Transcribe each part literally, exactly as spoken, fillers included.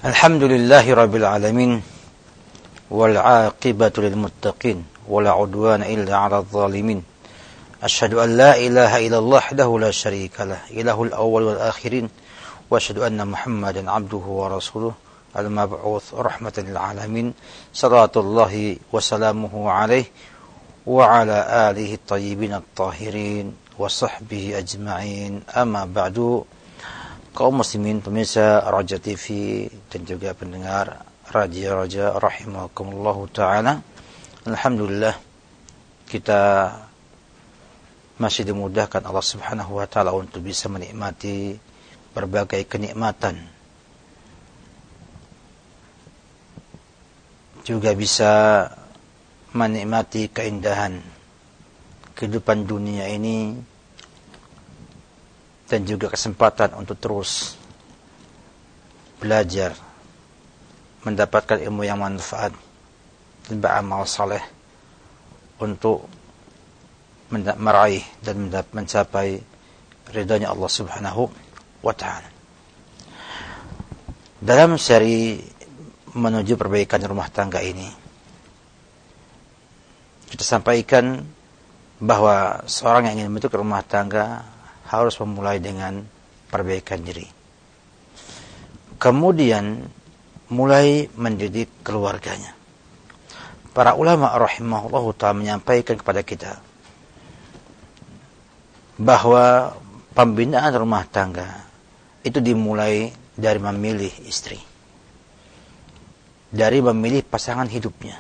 Alhamdulillahi rabbil alamin wal 'aqibatu lil muttaqin wala 'udwana illa 'alal zalimin. Asyhadu an la ilaha illallah wahdahu la syarikalah, ilahul awwal wal akhirin, wa asyhadu anna Muhammadan 'abduhu wa rasuluh al-mab'uts rahmatan lil alamin. Shalawatullahi wa salamuhu alaihi wa ala alihi at-tayyibin at-tahirin wa sahbihi ajma'in. Amma ba'du. Kaum muslimin pemirsa Raja T V dan juga pendengar raja-raja rahimakumullahu ta'ala. Alhamdulillah kita masih dimudahkan Allah subhanahu wa ta'ala untuk bisa menikmati berbagai kenikmatan, juga bisa menikmati keindahan kehidupan dunia ini, dan juga kesempatan untuk terus belajar, mendapatkan ilmu yang manfaat dan beramal saleh untuk meraih dan mencapai ridhanya Allah subhanahu wa ta'ala. Dalam seri menuju perbaikan rumah tangga ini, kita sampaikan bahwa seorang yang ingin membentuk rumah tangga harus memulai dengan perbaikan diri, kemudian mulai mendidik keluarganya. Para ulama rahimahullahu ta'ala menyampaikan kepada kita bahwa pembinaan rumah tangga itu dimulai dari memilih istri, dari memilih pasangan hidupnya.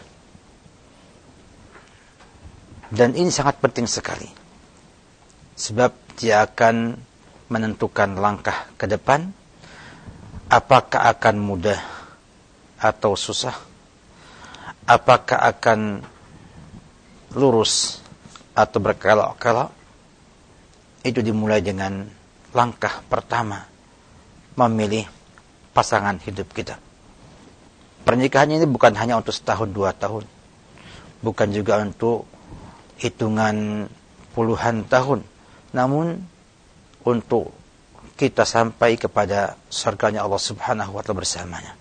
Dan ini sangat penting sekali, sebab dia akan menentukan langkah ke depan, apakah akan mudah atau susah, apakah akan lurus atau berkelok-kelok. Itu dimulai dengan langkah pertama, memilih pasangan hidup kita. Pernikahan ini bukan hanya untuk setahun dua tahun, bukan juga untuk hitungan puluhan tahun, namun untuk kita sampai kepada surganya Allah subhanahu wa ta'ala bersamanya.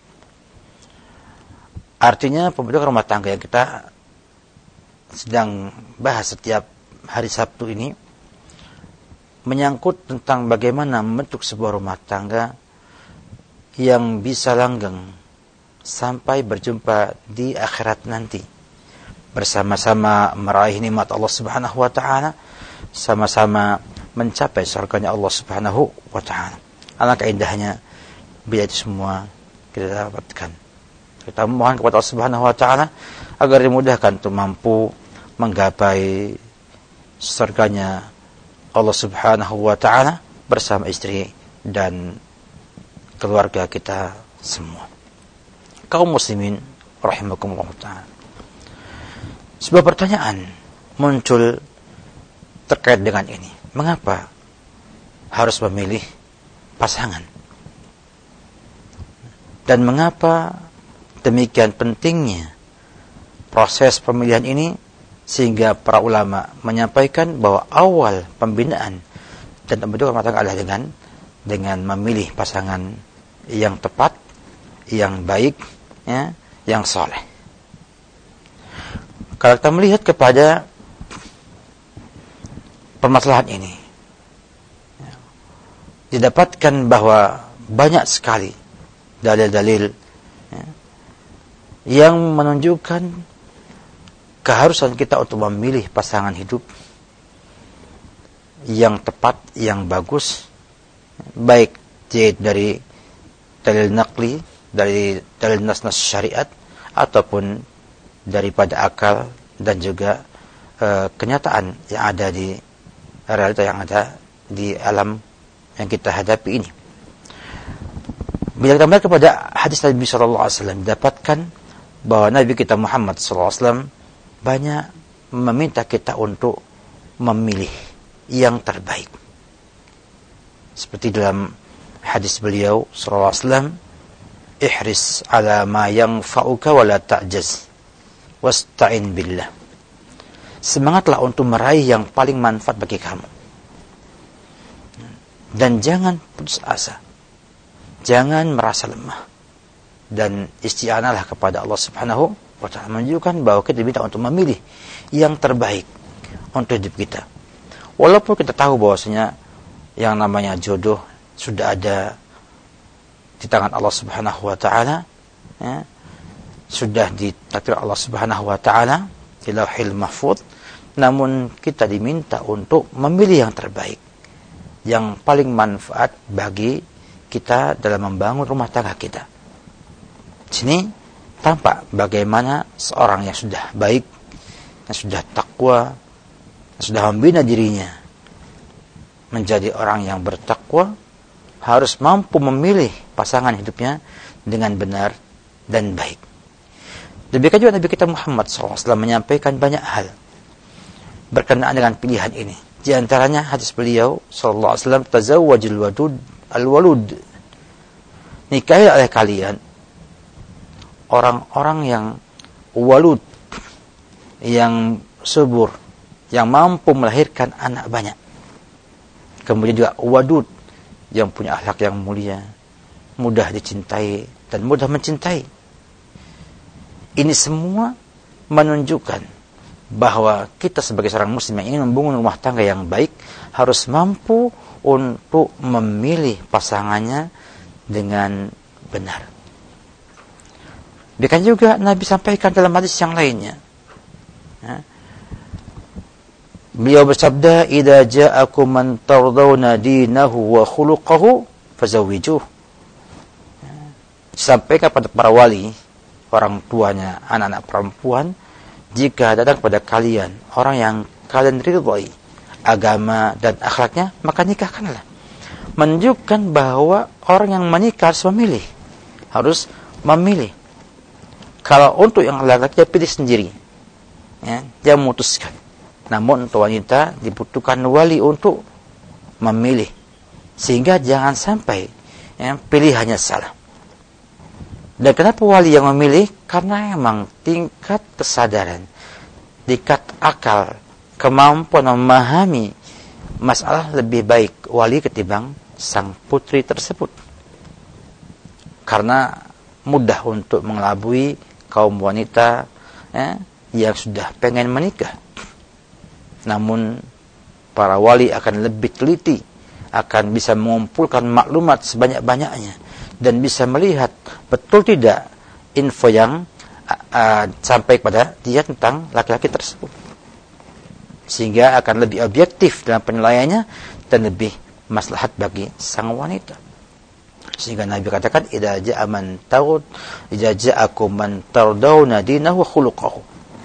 Artinya pembentukan rumah tangga yang kita sedang bahas setiap hari Sabtu ini menyangkut tentang bagaimana membentuk sebuah rumah tangga yang bisa langgeng sampai berjumpa di akhirat nanti, bersama-sama meraih nikmat Allah subhanahu wa ta'ala, sama-sama mencapai surganya Allah subhanahu wa ta'ala. Alangkah indahnya bila itu semua kita dapatkan. Kita mohon kepada Allah subhanahu wa ta'ala agar dimudahkan untuk mampu menggapai surganya Allah subhanahu wa ta'ala bersama istri dan keluarga kita semua. Kaum muslimin rahimakumullah ta'ala, sebuah pertanyaan muncul terkait dengan ini. Mengapa harus memilih pasangan? Dan mengapa demikian pentingnya proses pemilihan ini, sehingga para ulama menyampaikan bahwa awal pembinaan dan pembentukan rumah tangga adalah dengan dengan memilih pasangan yang tepat, yang baik, ya, yang saleh. Kalau kita melihat kepada permasalahan ini, didapatkan bahwa banyak sekali dalil-dalil, ya, yang menunjukkan keharusan kita untuk memilih pasangan hidup yang tepat, yang bagus, baik dari dalil naqli, dari dalil nas-nas syariat, ataupun daripada akal dan juga e, kenyataan yang ada di realita yang ada di alam yang kita hadapi ini. Bila kita melihat kepada hadis Nabi sallallahu alaihi wasallam, dapatkan bahwa Nabi kita Muhammad sallallahu alaihi wasallam banyak meminta kita untuk memilih yang terbaik. Seperti dalam hadis beliau sallallahu alaihi wasallam, ihris ala ma yanfa'uka wa la ta'jaz wasta'in billah. Semangatlah untuk meraih yang paling manfaat bagi kamu, dan jangan putus asa, jangan merasa lemah, dan isti'analah kepada Allah Subhanahu wa ta'ala, menunjukkan bahwa kita diminta untuk memilih yang terbaik untuk hidup kita. Walaupun kita tahu bahwasanya yang namanya jodoh sudah ada di tangan Allah Subhanahu wa ta'ala, ya, sudah ditakdir Allah Subhanahu wa ta'ala di Lauhil Mahfuz, namun kita diminta untuk memilih yang terbaik, yang paling manfaat bagi kita dalam membangun rumah tangga kita. Sini tampak bagaimana seorang yang sudah baik, yang sudah takwa, yang sudah membina dirinya menjadi orang yang bertakwa, harus mampu memilih pasangan hidupnya dengan benar dan baik. Demikian juga Nabi kita Muhammad shallallahu alaihi wasallam menyampaikan banyak hal berkenaan dengan pilihan ini. Di antaranya hadis beliau sallallahu alaihi wasallam, tazawwajul wadud al-walud. Nikahi oleh kalian orang-orang yang walud, yang subur, yang mampu melahirkan anak banyak. Kemudian juga wadud, yang punya akhlak yang mulia, mudah dicintai dan mudah mencintai. Ini semua menunjukkan bahwa kita sebagai seorang muslim yang ingin membangun rumah tangga yang baik harus mampu untuk memilih pasangannya dengan benar. Demikian juga Nabi sampaikan dalam hadis yang lainnya. Ya. Beliau bersabda, "Idza ja'akum man tardawna dinahu wa khuluquhu fazawwijuh." Ya. Sampaikan kepada para wali, orang tuanya anak-anak perempuan, jika datang kepada kalian orang yang kalian ridhoi agama dan akhlaknya, maka nikahkanlah. Menunjukkan bahwa orang yang menikah harus memilih, harus memilih. Kalau untuk yang laki-laki dia pilih sendiri, ya, dia memutuskan. Namun untuk wanita dibutuhkan wali untuk memilih, sehingga jangan sampai ya, pilihannya salah. Dan kenapa wali yang memilih? Karena memang tingkat kesadaran, tingkat akal, kemampuan memahami masalah lebih baik wali ketimbang sang putri tersebut. Karena mudah untuk mengelabui kaum wanita ya, yang sudah pengen menikah. Namun para wali akan lebih teliti, akan bisa mengumpulkan maklumat sebanyak-banyaknya dan bisa melihat betul tidak info yang uh, sampai kepada dia tentang laki-laki tersebut, sehingga akan lebih objektif dalam penilaiannya dan lebih maslahat bagi sang wanita. Sehingga Nabi katakan, idza ja'a man tawd idza ja'akum man tardawna dinahu wa khuluquhu.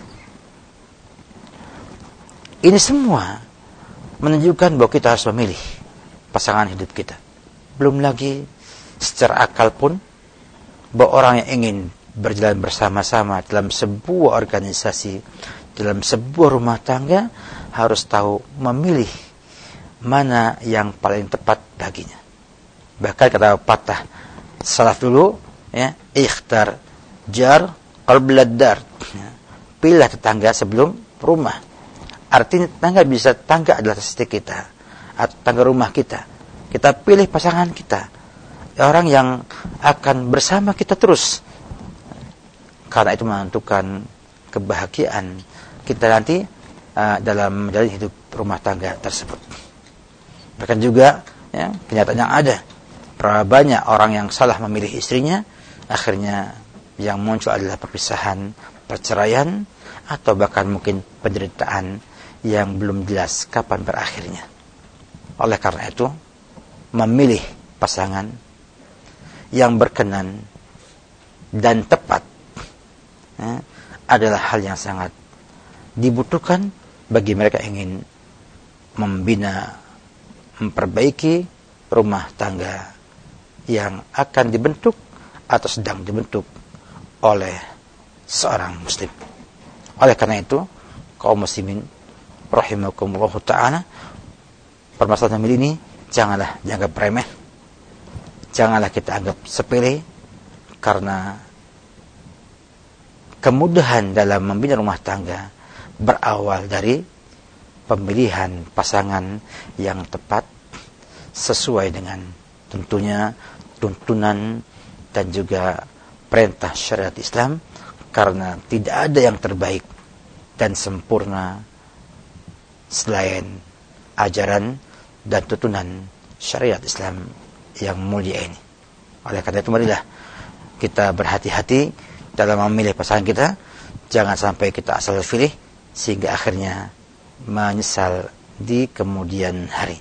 Ini semua menunjukkan bahwa kita harus memilih pasangan hidup kita. Belum lagi secara akal pun, bahwa orang yang ingin berjalan bersama-sama dalam sebuah organisasi, dalam sebuah rumah tangga, harus tahu memilih mana yang paling tepat baginya. Bahkan kata patah salaf dulu, ya, ikhtar jar qabla dar. Pilih tetangga sebelum rumah. Artinya tetangga bisa tetangga adalah seperti kita, atau tetangga rumah kita. Kita pilih pasangan kita, orang yang akan bersama kita terus. Karena itu menentukan kebahagiaan kita nanti uh, dalam menjalani hidup rumah tangga tersebut. Bahkan juga ya, kenyataan yang ada, berapa banyak orang yang salah memilih istrinya, akhirnya yang muncul adalah perpisahan, perceraian, atau bahkan mungkin penderitaan yang belum jelas kapan berakhirnya. Oleh karena itu, memilih pasangan yang berkenan dan tepat ya, adalah hal yang sangat dibutuhkan bagi mereka yang ingin membina, memperbaiki rumah tangga yang akan dibentuk atau sedang dibentuk oleh seorang muslim. Oleh karena itu, kaum muslimin rahimakumullah ta'ala, permasalahan ini janganlah dianggap remeh, janganlah kita anggap sepele, karena kemudahan dalam membina rumah tangga berawal dari pemilihan pasangan yang tepat sesuai dengan tentunya tuntunan dan juga perintah syariat Islam, karena tidak ada yang terbaik dan sempurna selain ajaran dan tuntunan syariat Islam yang mulia ini. Oleh karena itu, marilah kita berhati-hati dalam memilih pasangan kita. Jangan sampai kita asal pilih sehingga akhirnya menyesal di kemudian hari.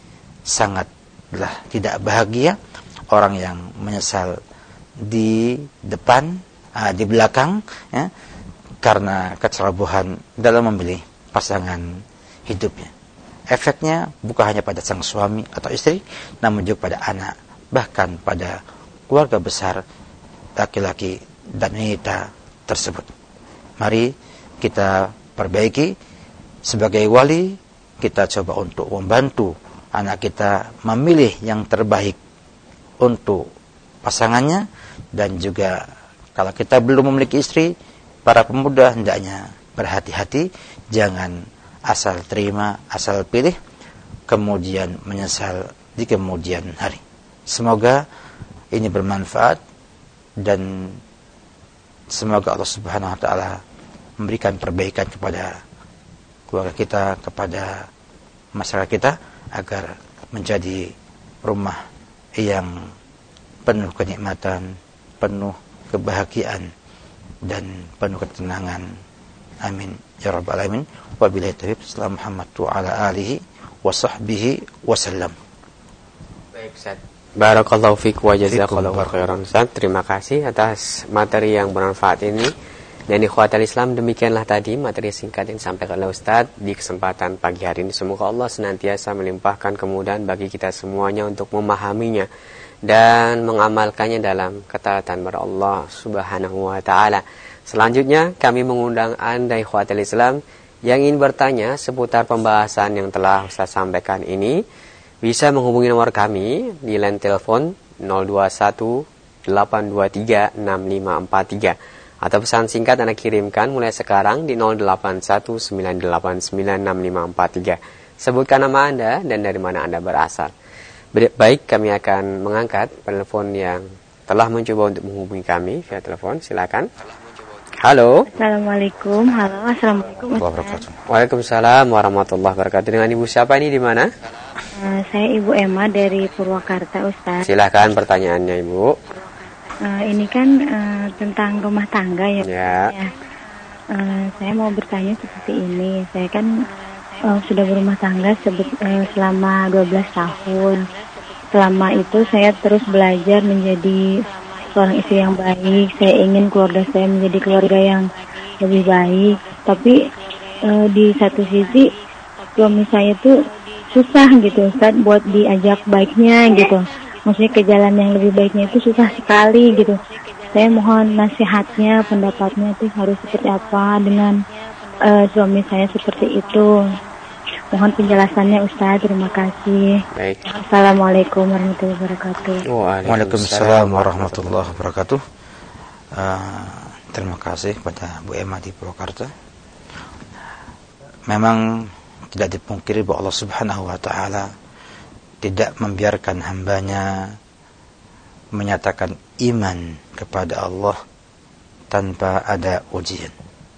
Sangatlah tidak bahagia orang yang menyesal di depan, uh, di belakang, ya, karena kecerobohan dalam memilih pasangan hidupnya. Efeknya bukan hanya pada sang suami atau istri, namun juga pada anak, bahkan pada keluarga besar laki-laki dan wanita tersebut. Mari kita perbaiki. Sebagai wali, kita coba untuk membantu anak kita memilih yang terbaik untuk pasangannya. Dan juga kalau kita belum memiliki istri, para pemuda hendaknya berhati-hati, jangan asal terima, asal pilih, kemudian menyesal di kemudian hari. Semoga ini bermanfaat dan semoga Allah Subhanahu wa taala memberikan perbaikan kepada keluarga kita, kepada masyarakat kita, agar menjadi rumah yang penuh kenikmatan, penuh kebahagiaan, dan penuh ketenangan. Amin ya rabbal alamin. Wabillahi taufiq. Sallallahu Muhammad wa ala alihi wa sahbihi wasallam. Baik, Ustaz. Barakallahu fiik wa jazakallahu khairan, Ustaz. Terima kasih atas materi yang bermanfaat ini. Dan ikhwatal Islam, demikianlah tadi materi singkat yang disampaikan oleh Ustaz di kesempatan pagi hari ini. Semoga Allah senantiasa melimpahkan kemudahan bagi kita semuanya untuk memahaminya dan mengamalkannya dalam ketaatan kepada Allah Subhanahu wa taala. Selanjutnya kami mengundang Anda ikhwatal Islam yang ingin bertanya seputar pembahasan yang telah Ustaz sampaikan ini, bisa menghubungi nomor kami di line telepon nol dua satu delapan dua tiga enam lima empat tiga atau pesan singkat Anda kirimkan mulai sekarang di nol delapan satu sembilan delapan sembilan enam lima empat tiga. Sebutkan nama Anda dan dari mana Anda berasal. Baik, kami akan mengangkat telepon yang telah mencoba untuk menghubungi kami via telepon. Silakan. Halo. Assalamualaikum. Halo, assalamualaikum. Waalaikumsalam warahmatullahi wabarakatuh. Dengan Ibu siapa ini, di mana? Uh, saya Ibu Emma dari Purwakarta, Ustaz. Silakan pertanyaannya, Ibu. Uh, ini kan uh, tentang rumah tangga ya. Ya. ya. Uh, saya mau bertanya seperti ini. Saya kan uh, sudah berumah tangga sebet, uh, selama dua belas tahun. Selama itu saya terus belajar menjadi seorang istri yang baik. Saya ingin keluarga saya menjadi keluarga yang lebih baik. Tapi uh, di satu sisi suami saya itu susah gitu, Ustaz, buat diajak baiknya gitu. Maksudnya ke jalan yang lebih baiknya itu susah sekali gitu. Saya mohon nasihatnya, pendapatnya itu harus seperti apa dengan uh, suami saya seperti itu. Mohon penjelasannya, Ustaz. Terima kasih. Baik. Assalamualaikum warahmatullahi wabarakatuh. Waalaikumsalam warahmatullahi wabarakatuh. Uh, terima kasih kepada Bu Emma di Purwakarta. Memang tidak dipungkiri bahwa Allah Subhanahu wa taala tidak membiarkan hambanya menyatakan iman kepada Allah tanpa ada ujian.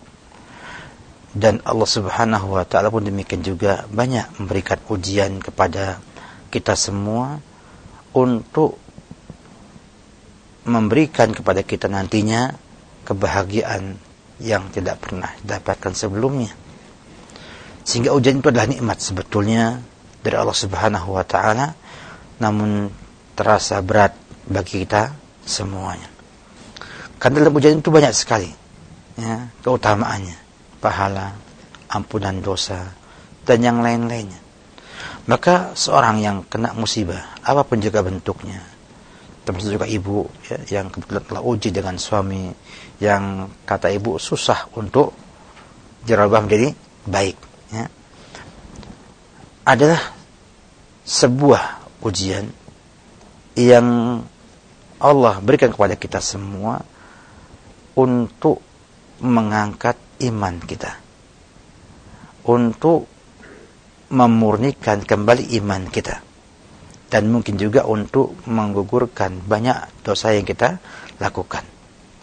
Dan Allah Subhanahu wa taala pun demikian juga banyak memberikan ujian kepada kita semua untuk memberikan kepada kita nantinya kebahagiaan yang tidak pernah didapatkan sebelumnya. Sehingga ujian itu adalah nikmat sebetulnya dari Allah Subhanahu wa taala, namun terasa berat bagi kita semuanya. Karena dalam ujian itu banyak sekali ya, keutamaannya, pahala, ampunan dosa, dan yang lain-lainnya. Maka seorang yang kena musibah, apapun juga bentuknya, termasuk juga ibu ya, yang kebetulan telah uji dengan suami yang kata ibu susah untuk dirubah menjadi baik ya, adalah sebuah ujian yang Allah berikan kepada kita semua untuk mengangkat iman kita, untuk memurnikan kembali iman kita, dan mungkin juga untuk menggugurkan banyak dosa yang kita lakukan.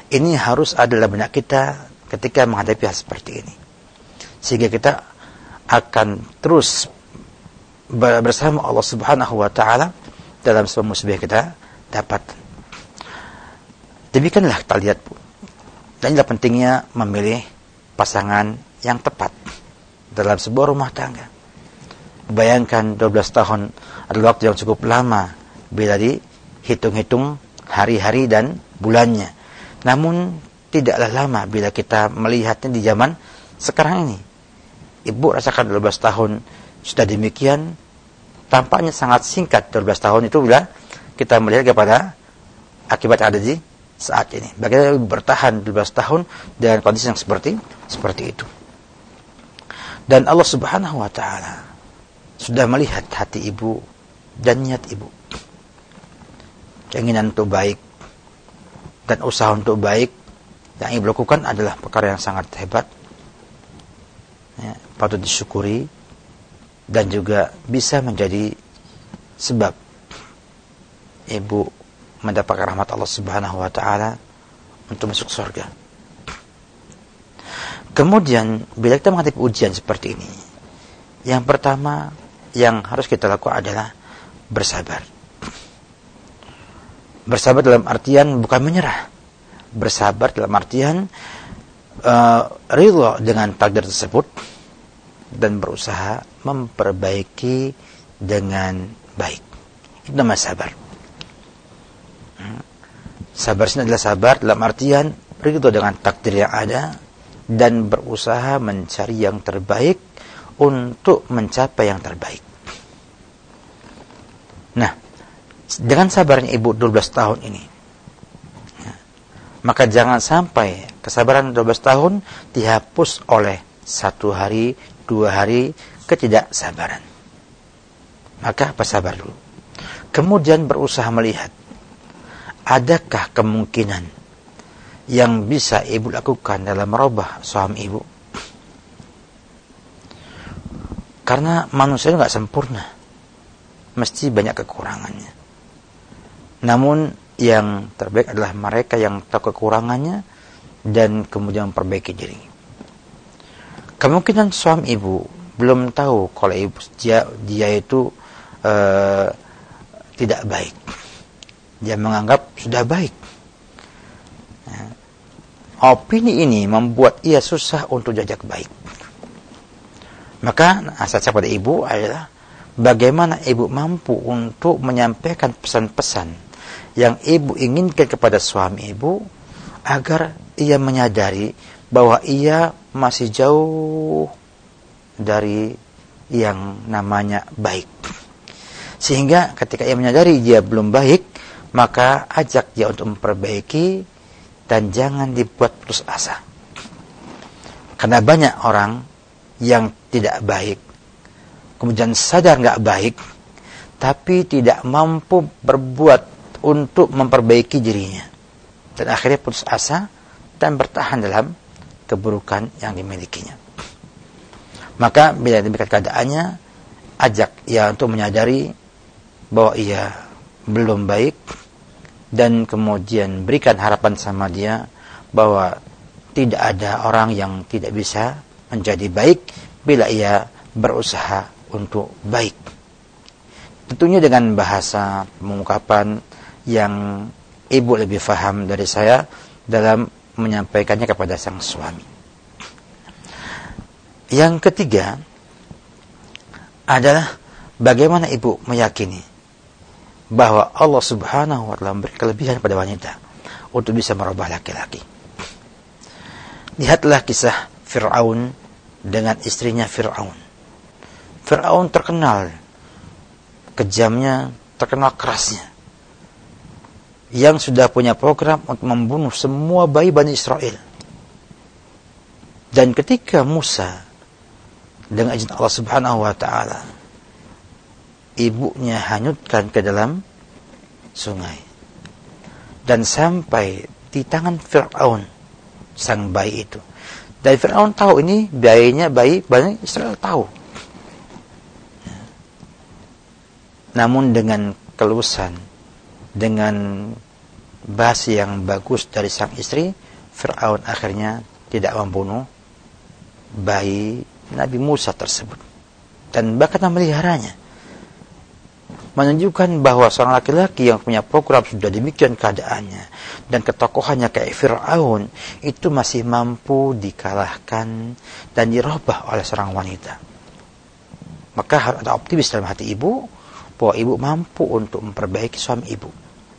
Ini harus ada dalam benak kita ketika menghadapi hal seperti ini. Sehingga kita akan terus bersama Allah Subhanahu wa taala dalam semua musibah kita dapat. Demikianlah kita lihat, Bu. Dan inilah pentingnya memilih pasangan yang tepat dalam sebuah rumah tangga. Bayangkan dua belas tahun adalah waktu yang cukup lama bila dihitung-hitung hari-hari dan bulannya. Namun tidaklah lama bila kita melihatnya di zaman sekarang ini. Ibu rasakan dua belas tahun sudah demikian, tampaknya sangat singkat dua belas tahun itu bila kita melihat kepada akibat yang ada di saat ini. Bagaimana ibu bertahan dua belas tahun dengan kondisi yang seperti seperti itu. Dan Allah Subhanahu wa taala sudah melihat hati ibu dan niat ibu. Keinginan untuk baik dan usaha untuk baik yang ibu lakukan adalah perkara yang sangat hebat, ya, patut disyukuri, dan juga bisa menjadi sebab ibu mendapatkan rahmat Allah Subhanahu wa taala untuk masuk surga. Kemudian bila kita menghadapi ujian seperti ini, yang pertama yang harus kita lakukan adalah bersabar. Bersabar dalam artian bukan menyerah. Bersabar dalam artian uh, ridha dengan takdir tersebut dan berusaha memperbaiki dengan baik. Itu namanya sabar. Sabar ini adalah sabar dalam artian ridha dengan takdir yang ada dan berusaha mencari yang terbaik untuk mencapai yang terbaik. Nah, dengan sabarnya ibu dua belas tahun ini, ya, maka jangan sampai kesabaran dua belas tahun dihapus oleh satu hari, dua hari ketidaksabaran. Maka bersabar dulu. Kemudian berusaha melihat, adakah kemungkinan yang bisa ibu lakukan dalam merubah suami ibu? Karena manusia itu nggak sempurna, mesti banyak kekurangannya. Namun yang terbaik adalah mereka yang tahu kekurangannya dan kemudian memperbaiki diri. Kemungkinan suami ibu belum tahu kalau ibu dia, dia itu uh, tidak baik. Dia menganggap sudah baik. Ya. Opini ini membuat ia susah untuk diajak baik. Maka nasihat pada ibu adalah bagaimana ibu mampu untuk menyampaikan pesan-pesan yang ibu inginkan kepada suami ibu agar ia menyadari bahwa ia masih jauh dari yang namanya baik. Sehingga ketika ia menyadari dia belum baik, maka ajak dia untuk memperbaiki dan jangan dibuat putus asa. Karena banyak orang yang tidak baik, kemudian sadar nggak baik, tapi tidak mampu berbuat untuk memperbaiki dirinya, dan akhirnya putus asa dan bertahan dalam keburukan yang dimilikinya. Maka bila demikian keadaannya, ajak ia untuk menyadari bahwa ia belum baik, dan kemudian berikan harapan sama dia bahwa tidak ada orang yang tidak bisa menjadi baik bila ia berusaha untuk baik. Tentunya dengan bahasa pengungkapan yang ibu lebih faham dari saya dalam menyampaikannya kepada sang suami. Yang ketiga adalah bagaimana ibu meyakini bahwa Allah Subhanahu wa taala memberi kelebihan pada wanita untuk bisa merubah laki-laki. Lihatlah kisah Fir'aun dengan istrinya Fir'aun. Fir'aun terkenal kejamnya, terkenal kerasnya, yang sudah punya program untuk membunuh semua bayi Bani Israel. Dan ketika Musa dengan izin Allah Subhanahu wa taala ibunya hanyutkan ke dalam sungai, dan sampai di tangan Fir'aun sang bayi itu. Dan Fir'aun tahu ini bayinya bayi Bani Israel, tahu. Namun dengan kelusan, dengan bahasa yang bagus dari sang istri, Fir'aun akhirnya tidak membunuh bayi Nabi Musa tersebut dan bahkan memeliharanya, menunjukkan bahwa seorang laki-laki yang punya program sudah demikian keadaannya dan ketokohannya kayak Fir'aun itu masih mampu dikalahkan dan dirubah oleh seorang wanita. Maka harus ada optimis dalam hati ibu bahwa ibu mampu untuk memperbaiki suami ibu.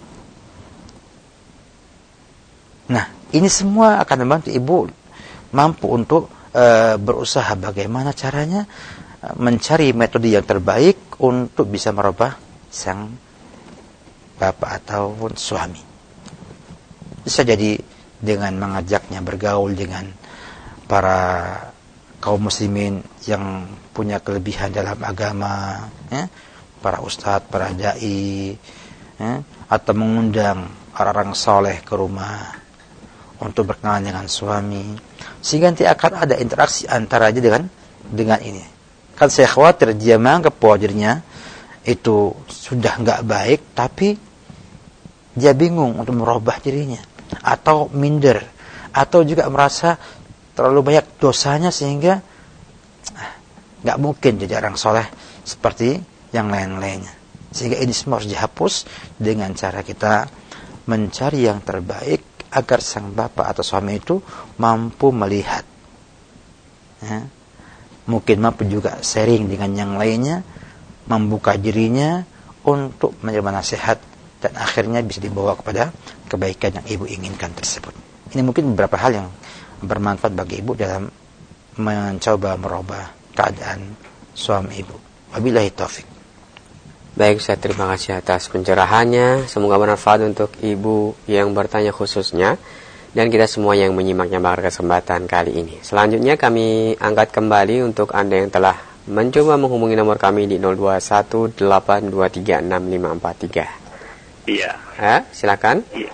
Nah, ini semua akan membantu ibu mampu untuk e, berusaha bagaimana caranya e, mencari metode yang terbaik untuk bisa merubah sang bapak ataupun suami. Bisa jadi dengan mengajaknya bergaul dengan para kaum muslimin yang punya kelebihan dalam agama, ya, para ustadz, para dai, ya, atau mengundang orang-orang soleh ke rumah untuk berkenalan dengan suami, sehingga nanti akan ada interaksi antara dia dengan dengan ini. Kan saya khawatir dia menganggap bahwa dirinya itu sudah nggak baik, tapi dia bingung untuk merubah dirinya, atau minder, atau juga merasa terlalu banyak dosanya sehingga nggak mungkin jadi orang soleh seperti yang lain-lainnya. Sehingga ini semua harus dihapus dengan cara kita mencari yang terbaik agar sang bapak atau suami itu mampu melihat, ya, mungkin mampu juga sharing dengan yang lainnya, membuka dirinya untuk menerima nasihat dan akhirnya bisa dibawa kepada kebaikan yang ibu inginkan tersebut. Ini mungkin beberapa hal yang bermanfaat bagi ibu dalam mencoba merubah keadaan suami ibu. Wabillahi taufik. Baik, saya terima kasih atas pencerahannya. Semoga bermanfaat untuk ibu yang bertanya khususnya dan kita semua yang menyimaknya pada kesempatan kali ini. Selanjutnya kami angkat kembali untuk Anda yang telah mencoba menghubungi nomor kami di nol dua satu delapan dua tiga enam lima empat tiga. Iya. Ha, silakan. Iya.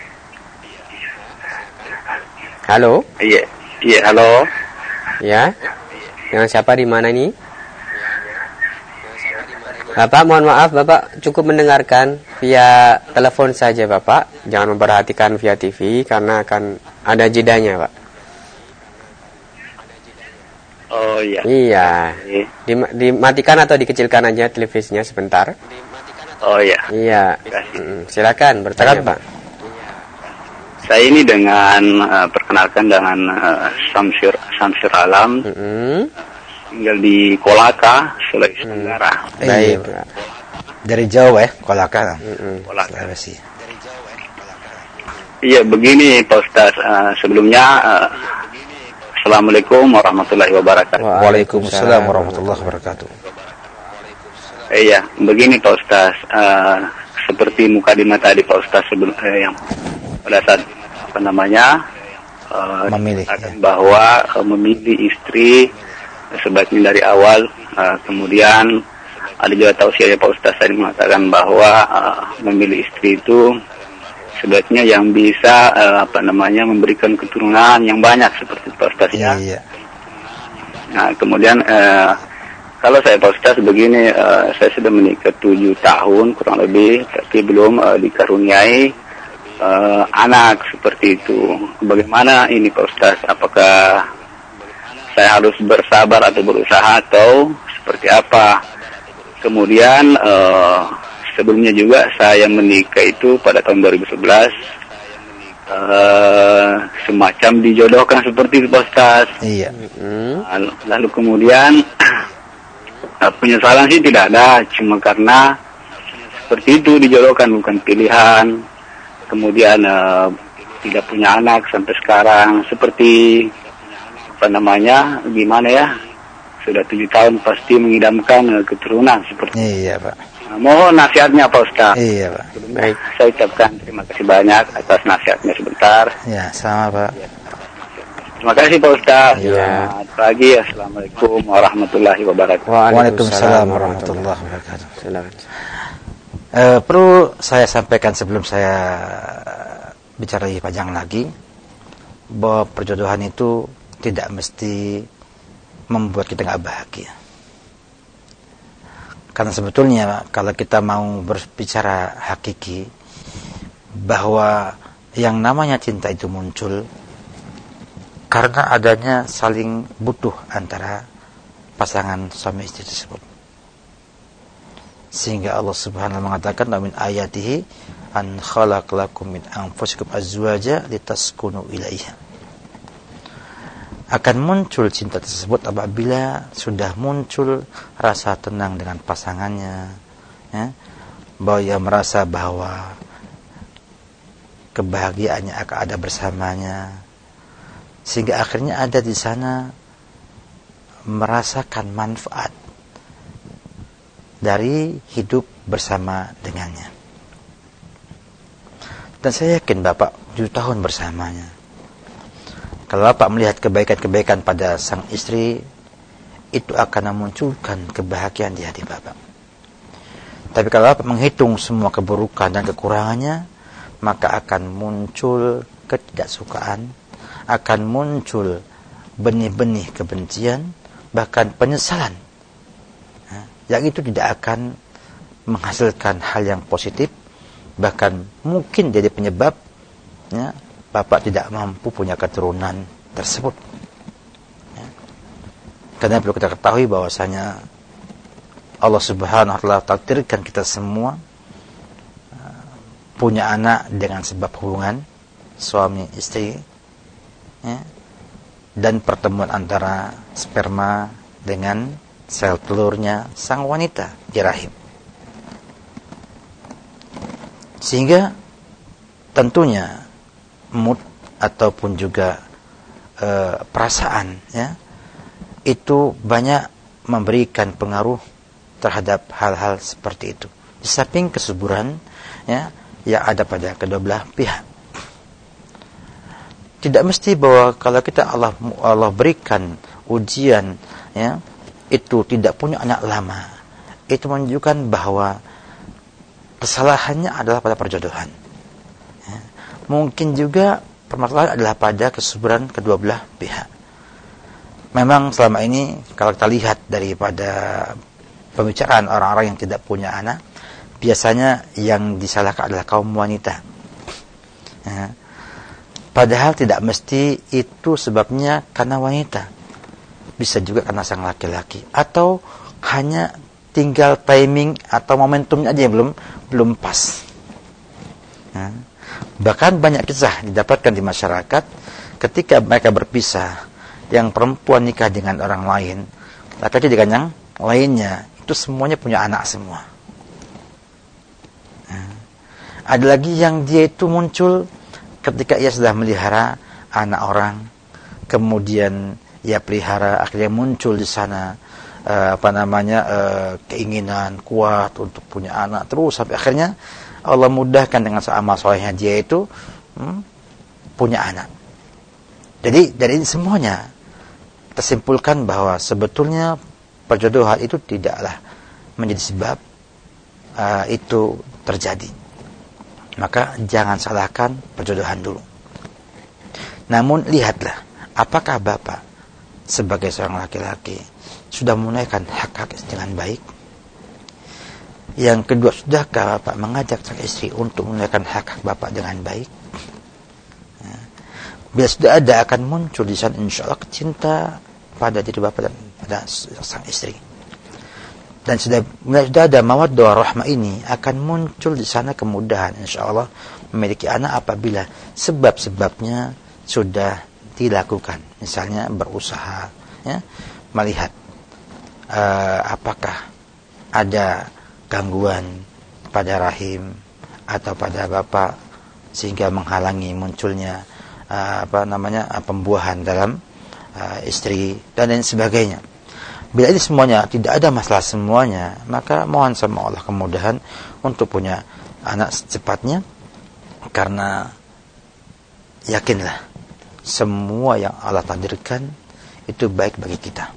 Halo. Iya. Iya, halo. Ya. Dengan siapa di mana ini? Bapak, mohon maaf, Bapak cukup mendengarkan via telepon saja, Bapak. Jangan memperhatikan via T V karena akan ada jedanya, Pak. Oh iya. Iya. Dim- dimatikan atau dikecilkan aja televisinya sebentar. Oh iya. Iya. Mm, silakan bertanya, Pak. Saya ini dengan uh, perkenalkan dengan uh, Samsir Samsir Alam. Mm-hmm. Tinggal di Kolaka, Sulawesi Tenggara. Hmm. Baik. Iya, dari Jawa ya, Kolaka. Mm-hmm. Kolaka. Sulawesi. Iya, begini Pak Ustaz. Uh, sebelumnya, uh, Assalamualaikum warahmatullahi wabarakatuh. Waalaikumsalam warahmatullahi wabarakatuh. Iya, begini Pak Ustaz. Uh, seperti mukadimah tadi Pak Ustaz sebelum uh, yang pada saat apa namanya uh, memilih ya. bahwa uh, memilih istri sebaiknya dari awal, uh, kemudian ada juga tausiah Pak Ustaz tadi mengatakan bahwa uh, memilih istri itu sebaiknya yang bisa uh, apa namanya memberikan keturunan yang banyak seperti Pak Ustaz ya. Iya. Nah kemudian uh, kalau saya Pak Ustaz begini, uh, saya sudah menikah tujuh tahun kurang lebih, tapi belum uh, dikaruniai uh, anak seperti itu. Bagaimana ini Pak Ustaz? Apakah saya harus bersabar atau berusaha atau seperti apa? Kemudian uh, sebelumnya juga saya menikah itu pada tahun dua ribu sebelas uh, semacam dijodohkan seperti itu Pak Ustaz. Iya. Lalu, lalu kemudian uh, penyesalan sih tidak ada, cuma karena seperti itu dijodohkan bukan pilihan. Kemudian uh, tidak punya anak sampai sekarang seperti apa namanya, gimana ya, sudah tujuh tahun pasti mengidamkan uh, keturunan seperti itu. Iya Pak. Nah, mohon nasihatnya Pak Ustaz. Iya Pak. Baik. Saya ucapkan terima kasih banyak atas nasihatnya sebentar. Ya, sama Pak. Terima kasih Pak Ustaz. Ya. Selamat pagi. Assalamualaikum warahmatullahi wabarakatuh. Waalaikumsalam warahmatullahi wabarakatuh. Silakan. Uh, perlu saya sampaikan sebelum saya bicara lebih panjang lagi bahwa perjodohan itu tidak mesti membuat kita nggak bahagia. Karena sebetulnya kalau kita mau berbicara hakiki, bahwa yang namanya cinta itu muncul karena adanya saling butuh antara pasangan suami istri tersebut. Sehingga Allah Subhanahu wa mengatakan, "Min ayatihi an khalaq lakum min anfusikum azwaja litaskunu ilaiha." Akan muncul cinta tersebut apabila sudah muncul rasa tenang dengan pasangannya, ya, bahwa ia merasa bahwa kebahagiaannya akan ada bersamanya, sehingga akhirnya ada di sana merasakan manfaat dari hidup bersama dengannya. Dan saya yakin Bapak tujuh tahun bersamanya, kalau Bapak melihat kebaikan-kebaikan pada sang istri, itu akan memunculkan kebahagiaan di hati Bapak. Tapi kalau Bapak menghitung semua keburukan dan kekurangannya, maka akan muncul ketidaksukaan, akan muncul benih-benih kebencian, bahkan penyesalan. Yang itu tidak akan menghasilkan hal yang positif, bahkan mungkin jadi penyebab ya, Bapak tidak mampu punya keturunan tersebut. Ya. Karena perlu kita ketahui bahwasanya Allah Subhanahu wa taala takdirkan kita semua uh, punya anak dengan sebab hubungan suami istri, ya, dan pertemuan antara sperma dengan sel telurnya sang wanita di rahim. Sehingga tentunya mood ataupun juga e, perasaan, ya, itu banyak memberikan pengaruh terhadap hal-hal seperti itu. Di samping kesuburan, ya, yang ada pada kedua belah pihak. Tidak mesti bahwa kalau kita Allah Allah berikan ujian, ya, itu tidak punya anak lama, itu menunjukkan bahwa kesalahannya adalah pada perjodohan. Ya. Mungkin juga permasalahan adalah pada kesuburan kedua belah pihak. Memang selama ini kalau kita lihat daripada pembicaraan orang-orang yang tidak punya anak, biasanya yang disalahkan adalah kaum wanita. Ya. Padahal tidak mesti itu sebabnya karena wanita. Bisa juga karena sang laki-laki, atau hanya tinggal timing atau momentumnya aja yang belum belum pas. Nah, bahkan banyak kisah didapatkan di masyarakat ketika mereka berpisah, yang perempuan nikah dengan orang lain, laki-laki dengan yang lainnya, itu semuanya punya anak semua. Nah, ada lagi yang dia itu muncul ketika ia sudah melihara anak orang, kemudian ia pelihara, akhirnya muncul di sana uh, apa namanya uh, keinginan kuat untuk punya anak terus sampai akhirnya Allah mudahkan dengan amal solehnya dia itu hmm, punya anak. Jadi dari ini semuanya tersimpulkan bahwa sebetulnya perjodohan itu tidaklah menjadi sebab uh, itu terjadi. Maka jangan salahkan perjodohan dulu. Namun lihatlah, apakah Bapak sebagai seorang laki-laki sudah menunaikan hak-hak dengan baik? Yang kedua, sudahkah Bapak mengajak sang istri untuk menunaikan hak-hak Bapak dengan baik? Ya. Bila sudah ada, akan muncul di sana insya Allah cinta pada diri Bapak dan pada sang istri. Dan sudah, sudah ada mawaddah warahmah ini, akan muncul di sana kemudahan insya Allah memiliki anak apabila sebab-sebabnya sudah dilakukan, misalnya berusaha, ya, melihat uh, apakah ada gangguan pada rahim atau pada bapak sehingga menghalangi munculnya uh, apa namanya uh, pembuahan dalam uh, istri dan lain sebagainya. Bila ini semuanya tidak ada masalah semuanya, maka mohon sama Allah kemudahan untuk punya anak secepatnya, karena yakinlah semua yang Allah takdirkan itu baik bagi kita.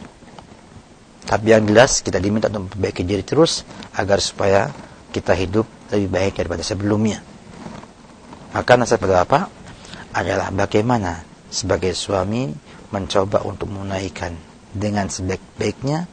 Tapi yang jelas kita diminta untuk memperbaiki diri terus agar supaya kita hidup lebih baik daripada sebelumnya. Maka nasihat pada Bapak adalah bagaimana sebagai suami mencoba untuk menunaikan dengan sebaik-baiknya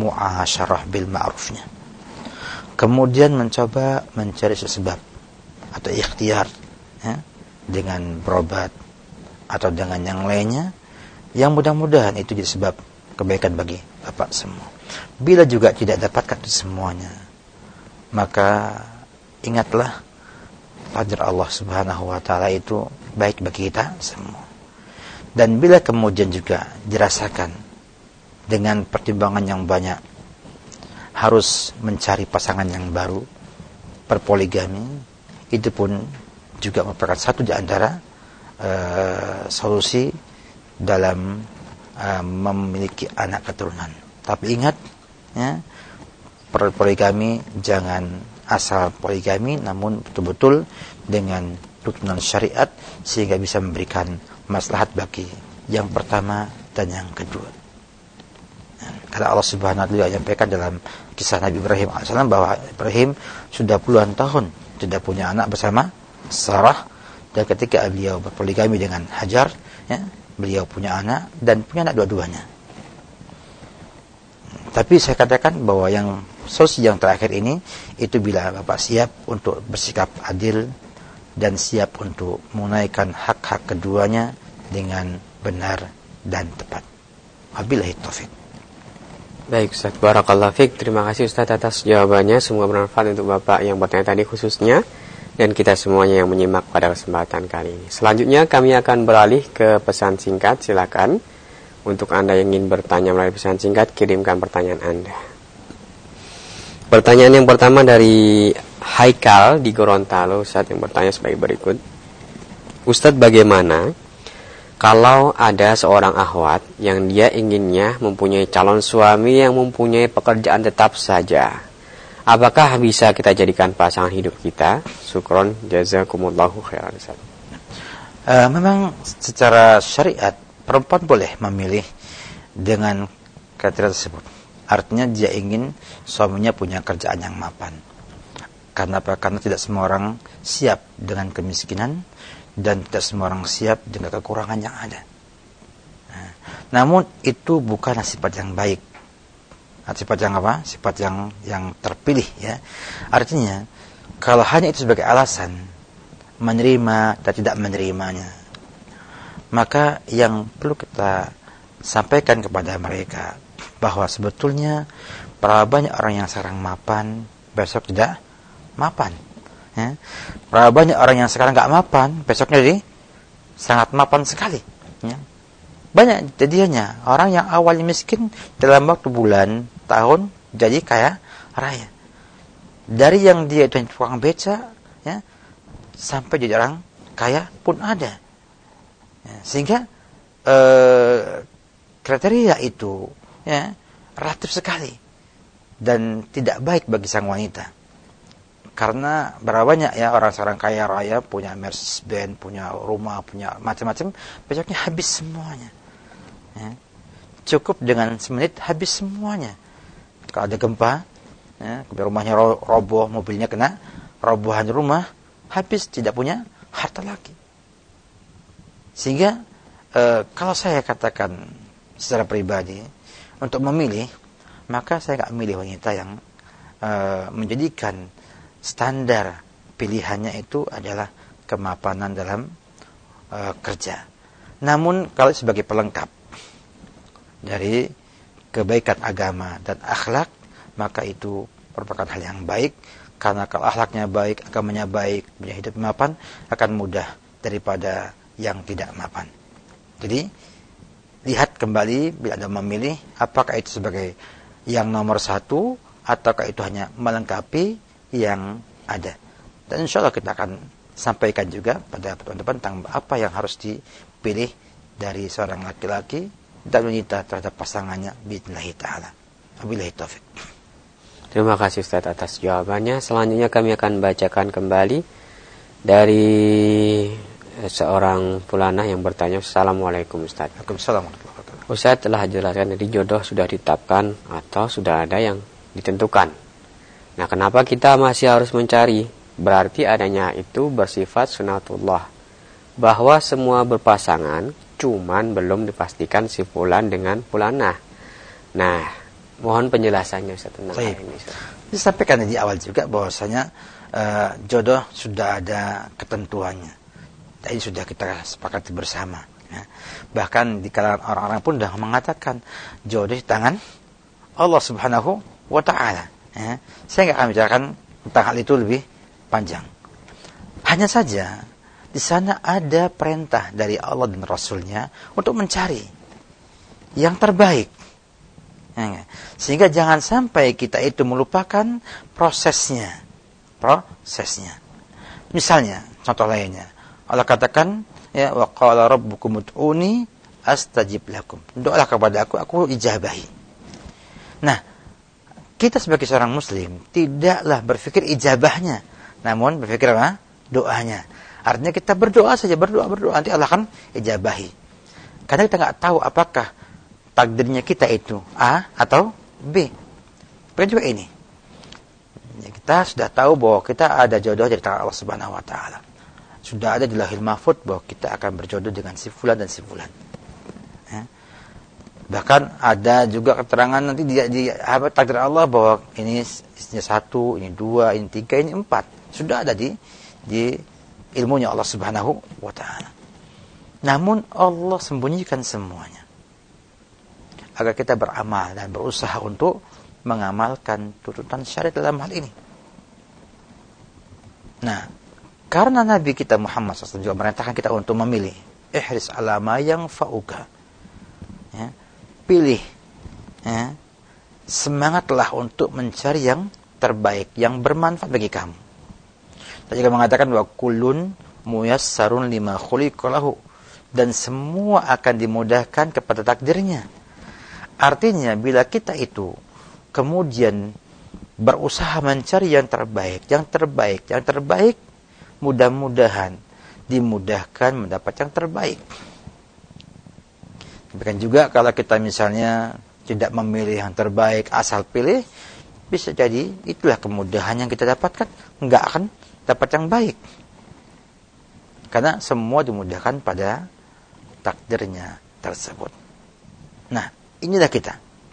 mu'asyarah bil ma'rufnya. Kemudian mencoba mencari sebab atau ikhtiar, ya, dengan berobat atau dengan yang lainnya, yang mudah-mudahan itu jadi sebab kebaikan bagi Bapak semua. Bila juga tidak dapatkan itu semuanya, maka ingatlah qadar Allah Subhanahu wa taala itu baik bagi kita semua. Dan bila kemudian juga dirasakan dengan pertimbangan yang banyak harus mencari pasangan yang baru, berpoligami, itu pun juga merupakan satu di antara uh, solusi dalam uh, memiliki anak keturunan. Tapi ingat, ya, poligami jangan asal poligami, namun betul-betul dengan tuntunan syariat sehingga bisa memberikan maslahat bagi yang pertama dan yang kedua. Karena Allah Subhanahu wa taala menyampaikan dalam kisah Nabi Ibrahim alaihissalam bahwa Ibrahim sudah puluhan tahun tidak punya anak bersama Sarah, dan ketika beliau berpoligami dengan Hajar, ya, beliau punya anak dan punya anak dua-duanya. Tapi saya katakan bahwa yang solusi yang terakhir ini itu bila Bapak siap untuk bersikap adil dan siap untuk menunaikan hak-hak keduanya dengan benar dan tepat. Wabillahi taufik. Baik Ustaz, barakallahu fiik. Terima kasih Ustaz atas jawabannya. Semoga bermanfaat untuk Bapak yang bertanya tadi khususnya, dan kita semuanya yang menyimak pada kesempatan kali ini. Selanjutnya kami akan beralih ke pesan singkat. Silakan untuk Anda yang ingin bertanya melalui pesan singkat, kirimkan pertanyaan Anda. Pertanyaan yang pertama dari Haikal di Gorontalo, Ustaz, yang bertanya sebagai berikut. Ustaz, bagaimana kalau ada seorang akhwat yang dia inginnya mempunyai calon suami yang mempunyai pekerjaan tetap saja, apakah bisa kita jadikan pasangan hidup kita? Syukron, jazakumullahu khairan. Uh, memang secara syariat perempuan boleh memilih dengan kriteria tersebut. Artinya dia ingin suaminya punya kerjaan yang mapan. Karena apa? Karena tidak semua orang siap dengan kemiskinan dan tidak semua orang siap dengan kekurangan yang ada. Nah, namun itu bukan sifat yang baik. Sifat yang apa? Sifat yang yang terpilih, ya. Artinya kalau hanya itu sebagai alasan menerima dan tidak menerimanya, maka yang perlu kita sampaikan kepada mereka bahwa sebetulnya berapa banyak orang yang sekarang mapan besok tidak mapan, ya. Berapa banyak orang yang sekarang nggak mapan besoknya jadi sangat mapan sekali, ya. Banyak jadinya orang yang awalnya miskin dalam waktu bulan tahun jadi kaya raya. Dari yang dia dan tukang beca, ya, sampai jadi orang kaya pun ada. Ya, sehingga eh, kriteria itu, ya, relatif sekali dan tidak baik bagi sang wanita. Karena berapa banyak ya orang sekarang kaya raya punya Mercedes-Benz, punya rumah, punya macam-macam, besoknya habis semuanya. Ya. Cukup dengan semenit habis semuanya. Kalau ada gempa, ya, rumahnya roboh, mobilnya kena robohan rumah, habis, tidak punya harta lagi. Sehingga e, kalau saya katakan secara pribadi untuk memilih, maka saya nggak milih wanita yang e, menjadikan standar pilihannya itu adalah kemapanan dalam e, kerja. Namun kalau sebagai pelengkap dari kebaikan agama dan akhlak, maka itu merupakan hal yang baik. Karena kalau akhlaknya baik, agamanya baik, punya hidup mapan, akan mudah daripada yang tidak mapan. Jadi lihat kembali bila Anda memilih, apakah itu sebagai yang nomor satu ataukah itu hanya melengkapi yang ada. Dan insya Allah kita akan sampaikan juga pada teman-teman tentang apa yang harus dipilih dari seorang laki-laki dan wanita terhadap pasangannya biidznillah ta'ala. Wabillahi taufik. Terima kasih Ustaz atas jawabannya. Selanjutnya kami akan bacakan kembali dari seorang fulana yang bertanya. Assalamualaikum Ustaz. Waalaikumsalam. Ustaz telah jelaskan jadi jodoh sudah ditetapkan atau sudah ada yang ditentukan. Nah, kenapa kita masih harus mencari? Berarti adanya itu bersifat sunatullah, bahwa semua berpasangan, cuman belum dipastikan si fulan dengan fulana. Nah, mohon penjelasannya Ustaz tentang hal ini. Ustaz. Disampaikan di awal juga bahwasanya uh, jodoh sudah ada ketentuannya. Tadi sudah kita sepakati bersama. Ya. Bahkan di kalangan orang-orang pun sudah mengatakan jodoh di tangan Allah Subhanahu wa Ta'ala. Ya. Saya nggak akan bicarakan tentang hal itu lebih panjang. Hanya saja di sana ada perintah dari Allah dan Rasulnya untuk mencari yang terbaik. Ya. Sehingga jangan sampai kita itu melupakan prosesnya. Prosesnya. Misalnya, contoh lainnya. Allah katakan, ya, wa qala rabbukum ud'uni astajib lakum. Doalah kepada aku, aku ijabahi. Nah, kita sebagai seorang muslim tidaklah berpikir ijabahnya, namun berpikir apa? Doanya. Artinya kita berdoa saja, berdoa, berdoa, nanti Allah akan ijabahi. Karena kita nggak tahu apakah takdirnya kita itu A atau B. Bukan juga ini. Ya, kita sudah tahu bahwa kita ada jodoh dari tangan Allah Subhanahu wa Ta'ala. Sudah ada di Lauhil Mahfuz bahwa kita akan berjodoh dengan si fulan dan si fulan. Ya. Bahkan ada juga keterangan nanti di, di apa, takdir Allah bahwa ini isinya satu, ini dua, ini tiga, ini empat. Sudah ada di di ilmunya Allah Subhanahu wa Ta'ala. Namun Allah sembunyikan semuanya agar kita beramal dan berusaha untuk mengamalkan tuntutan syariat dalam hal ini. Nah, karena Nabi kita Muhammad shallallahu alaihi wasallam juga merintahkan kita untuk memilih. Ihris ala ma yanfa'uka. Ya, pilih. Ya, semangatlah untuk mencari yang terbaik, yang bermanfaat bagi kamu. Kita juga mengatakan bahwa kullun muyassarun lima khuliqa lahu, dan semua akan dimudahkan kepada takdirnya. Artinya bila kita itu kemudian berusaha mencari yang terbaik, yang terbaik, yang terbaik, mudah-mudahan dimudahkan mendapat yang terbaik. Demikian juga kalau kita misalnya tidak memilih yang terbaik, asal pilih, bisa jadi itulah kemudahan yang kita dapatkan, enggak akan dapat yang baik. Karena semua dimudahkan pada takdirnya tersebut. Nah, inilah kita.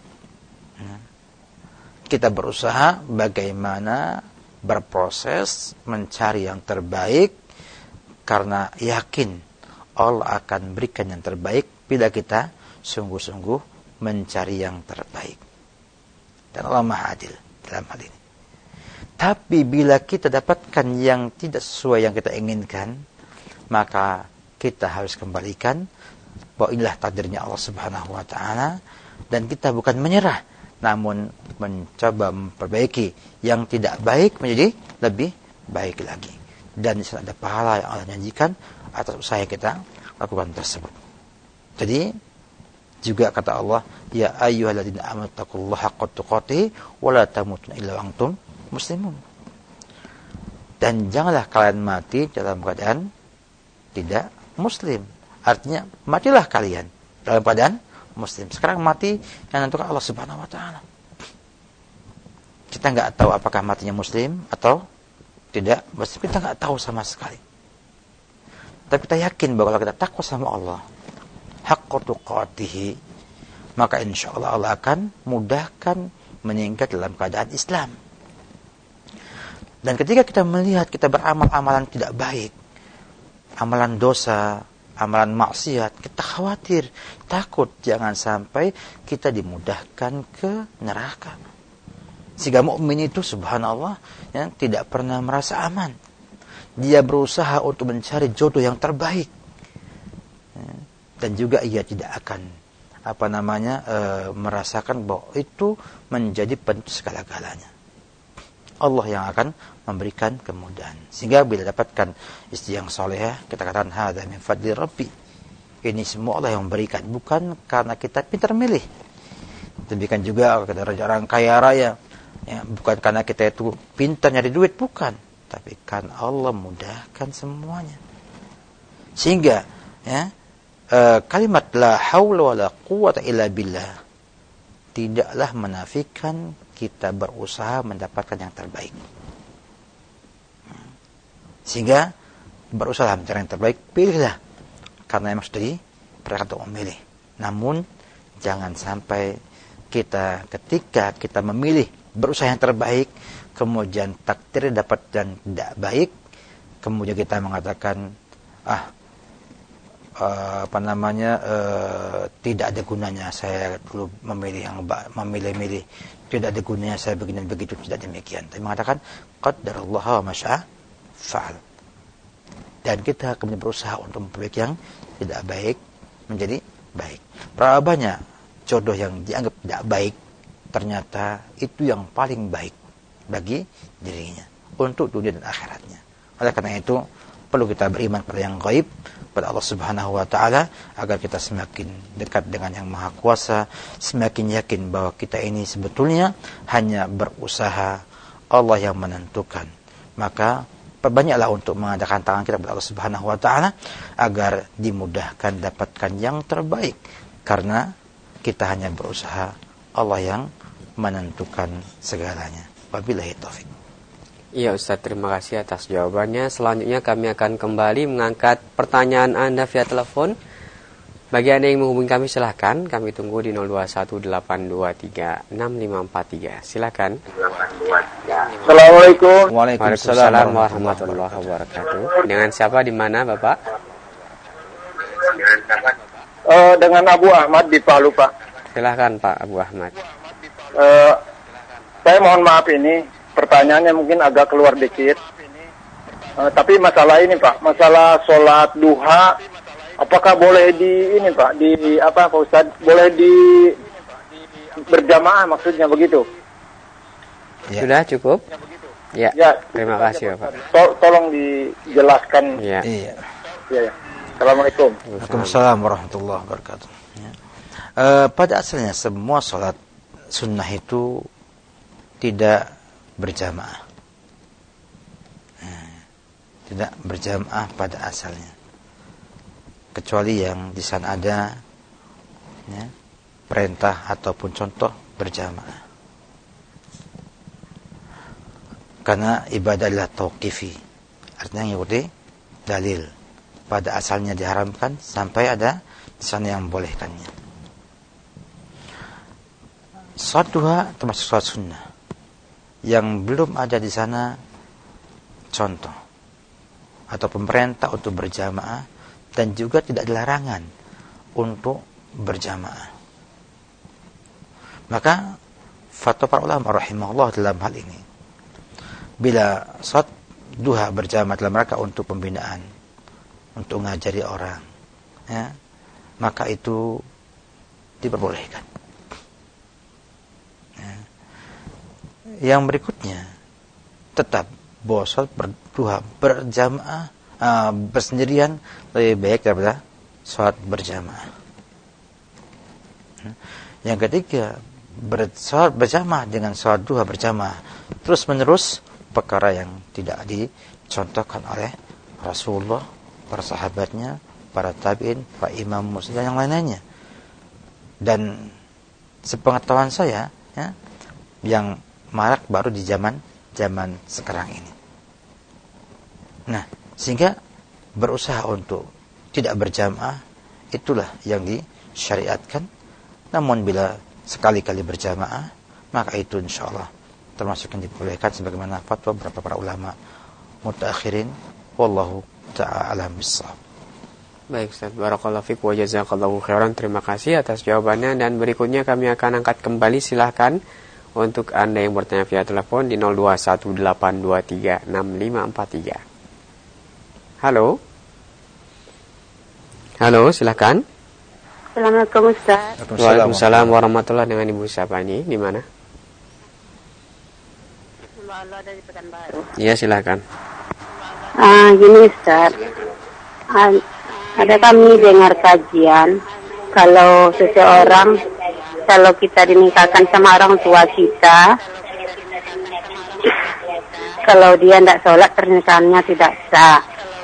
Kita berusaha bagaimana berproses mencari yang terbaik, karena yakin Allah akan berikan yang terbaik bila kita sungguh-sungguh mencari yang terbaik. Dan Allah Maha Adil dalam hal ini. Tapi bila kita dapatkan yang tidak sesuai yang kita inginkan, maka kita harus kembalikan bahwa inilah takdirnya Allah Subhanahu wa Ta'ala, dan kita bukan menyerah, namun mencoba memperbaiki yang tidak baik menjadi lebih baik lagi. Dan di sana ada pahala yang Allah janjikan atas usaha yang kita lakukan tersebut. Jadi juga kata Allah, ya ayyuhalladzina amanu taqullaha haqqa tuqatih wa la tamutunna illa wa antum muslimun. Dan janganlah kalian mati dalam keadaan tidak muslim. Artinya matilah kalian dalam keadaan muslim. Sekarang mati yang tentukan Allah Subhanahu wa Ta'ala. Kita nggak tahu apakah matinya muslim atau tidak muslim. Kita nggak tahu sama sekali. Tapi kita yakin bahwa kalau kita takwa sama Allah, haqqa tuqatihi, maka insya Allah Allah akan mudahkan meningkat dalam keadaan Islam. Dan ketika kita melihat kita beramal amalan tidak baik, amalan dosa, amalan maksiat, kita khawatir, takut jangan sampai kita dimudahkan ke neraka. Sehingga mukmin itu subhanallah ya, tidak pernah merasa aman. Dia berusaha untuk mencari jodoh yang terbaik. Ya, dan juga ia tidak akan apa namanya e, merasakan bahwa itu menjadi penentu segala-galanya. Allah yang akan memberikan kemudahan. Sehingga bila dapatkan istri yang solehah, kita katakan hadza min fadli rabbi. Ini semua Allah yang memberikan, bukan karena kita pintar milih. Demikian juga kepada orang kaya raya, ya, bukan karena kita itu pintar nyari duit, bukan, tapi karena Allah mudahkan semuanya. Sehingga ya, e, kalimat la haula wala quwwata illa billah tidaklah menafikan kita berusaha mendapatkan yang terbaik. Sehingga berusaha mencari yang terbaik, pilihlah. Karena memang sudah diperintahkan untuk memilih. Namun, jangan sampai kita ketika kita memilih berusaha yang terbaik, kemudian takdir dapat dan tidak baik, kemudian kita mengatakan ah uh, apa namanya uh, tidak ada gunanya saya dulu memilih yang memilih-milih, tidak ada gunanya saya begini begitu, tidak demikian. Tapi mengatakan qadarullah wa masya fa'al. Dan kita kemudian berusaha untuk memperbaiki yang tidak baik menjadi baik. Berapa banyak jodoh yang dianggap tidak baik, ternyata itu yang paling baik bagi dirinya untuk dunia dan akhiratnya. Oleh karena itu perlu kita beriman pada yang gaib, pada Allah Subhanahu wa taala, agar kita semakin dekat dengan yang Maha Kuasa, semakin yakin bahwa kita ini sebetulnya hanya berusaha, Allah yang menentukan. Maka perbanyaklah untuk mengadakan tangan kita kepada Allah Subhanahu wa taala agar dimudahkan dapatkan yang terbaik, karena kita hanya berusaha, Allah yang menentukan segalanya. Wabillahi taufik. Iya Ustaz, terima kasih atas jawabannya. Selanjutnya kami akan kembali mengangkat pertanyaan Anda via telepon. Bagi Anda yang menghubungi kami silahkan, kami tunggu di nol dua satu delapan dua tiga enam lima empat tiga. Silahkan. Assalamualaikum. Waalaikumsalam warahmatullahi wabarakatuh. Dengan siapa, di mana Bapak? Uh, dengan Abu Ahmad di Palu, Pak. Silahkan Pak Abu Ahmad. Uh, saya mohon maaf ini, pertanyaannya mungkin agak keluar dikit. Uh, tapi masalah ini Pak, masalah sholat duha, apakah boleh di ini Pak, di apa Pak Ustaz, boleh di berjamaah maksudnya begitu? Ya. Sudah cukup? Ya. Ya. Terima kasih Pak. Tol tolong dijelaskan. Ya. Iya. Ya, ya. Assalamualaikum. Waalaikumsalam warahmatullahi wabarakatuh. Ya. Uh, pada asalnya semua sholat sunnah itu tidak berjamaah, nah, tidak berjamaah pada asalnya, kecuali yang di sana ada ya, perintah ataupun contoh berjamaah. Karena ibadah adalah tauqifi, artinya ngikuti dalil. Pada asalnya diharamkan sampai ada di sana yang membolehkannya. Sholat duha termasuk sholat sunnah yang belum ada di sana contoh atau pemerintah untuk berjamaah, dan juga tidak dilarangan untuk berjamaah. Maka fatwa para ulama rahimahullah dalam hal ini, bila sholat duha berjamaah dalam rangka untuk pembinaan, untuk mengajari orang, ya, maka itu diperbolehkan. Yang berikutnya, tetap bahwa sholat berduha berjamaah uh, bersendirian lebih baik daripada sholat berjamaah. Yang ketiga, sholat berjamaah dengan sholat duha berjamaah terus menerus, perkara yang tidak dicontohkan oleh Rasulullah, para sahabatnya, para tabi'in, para imam muslim dan yang lainnya. Dan sepengetahuan saya, ya, yang marak baru di zaman zaman sekarang ini. Nah, sehingga berusaha untuk tidak berjamaah itulah yang disyariatkan. Namun bila sekali-kali berjamaah, maka itu insyaallah termasuk yang diperbolehkan sebagaimana fatwa beberapa para ulama mutaakhirin. Wallahu ta'ala alam bissawab. Baik Ustaz, barakallahu fiik wa jazakallahu khairan. Terima kasih atas jawabannya, dan berikutnya kami akan angkat kembali, silahkan untuk Anda yang bertanya via telepon di nol dua satu delapan dua tiga enam lima empat tiga. Halo. Halo, silakan. Assalamualaikum Ustaz. Waalaikumsalam warahmatullahi. Dengan Ibu siapa ini? Di mana? Mbak Allah dari Pekanbaru. Iya, silakan. Ah, gini Ustaz. Ah, ada kami dengar kajian kalau seseorang, kalau kita dinikahkan sama orang tua kita, kalau dia tidak sholat, pernikahannya tidak sah.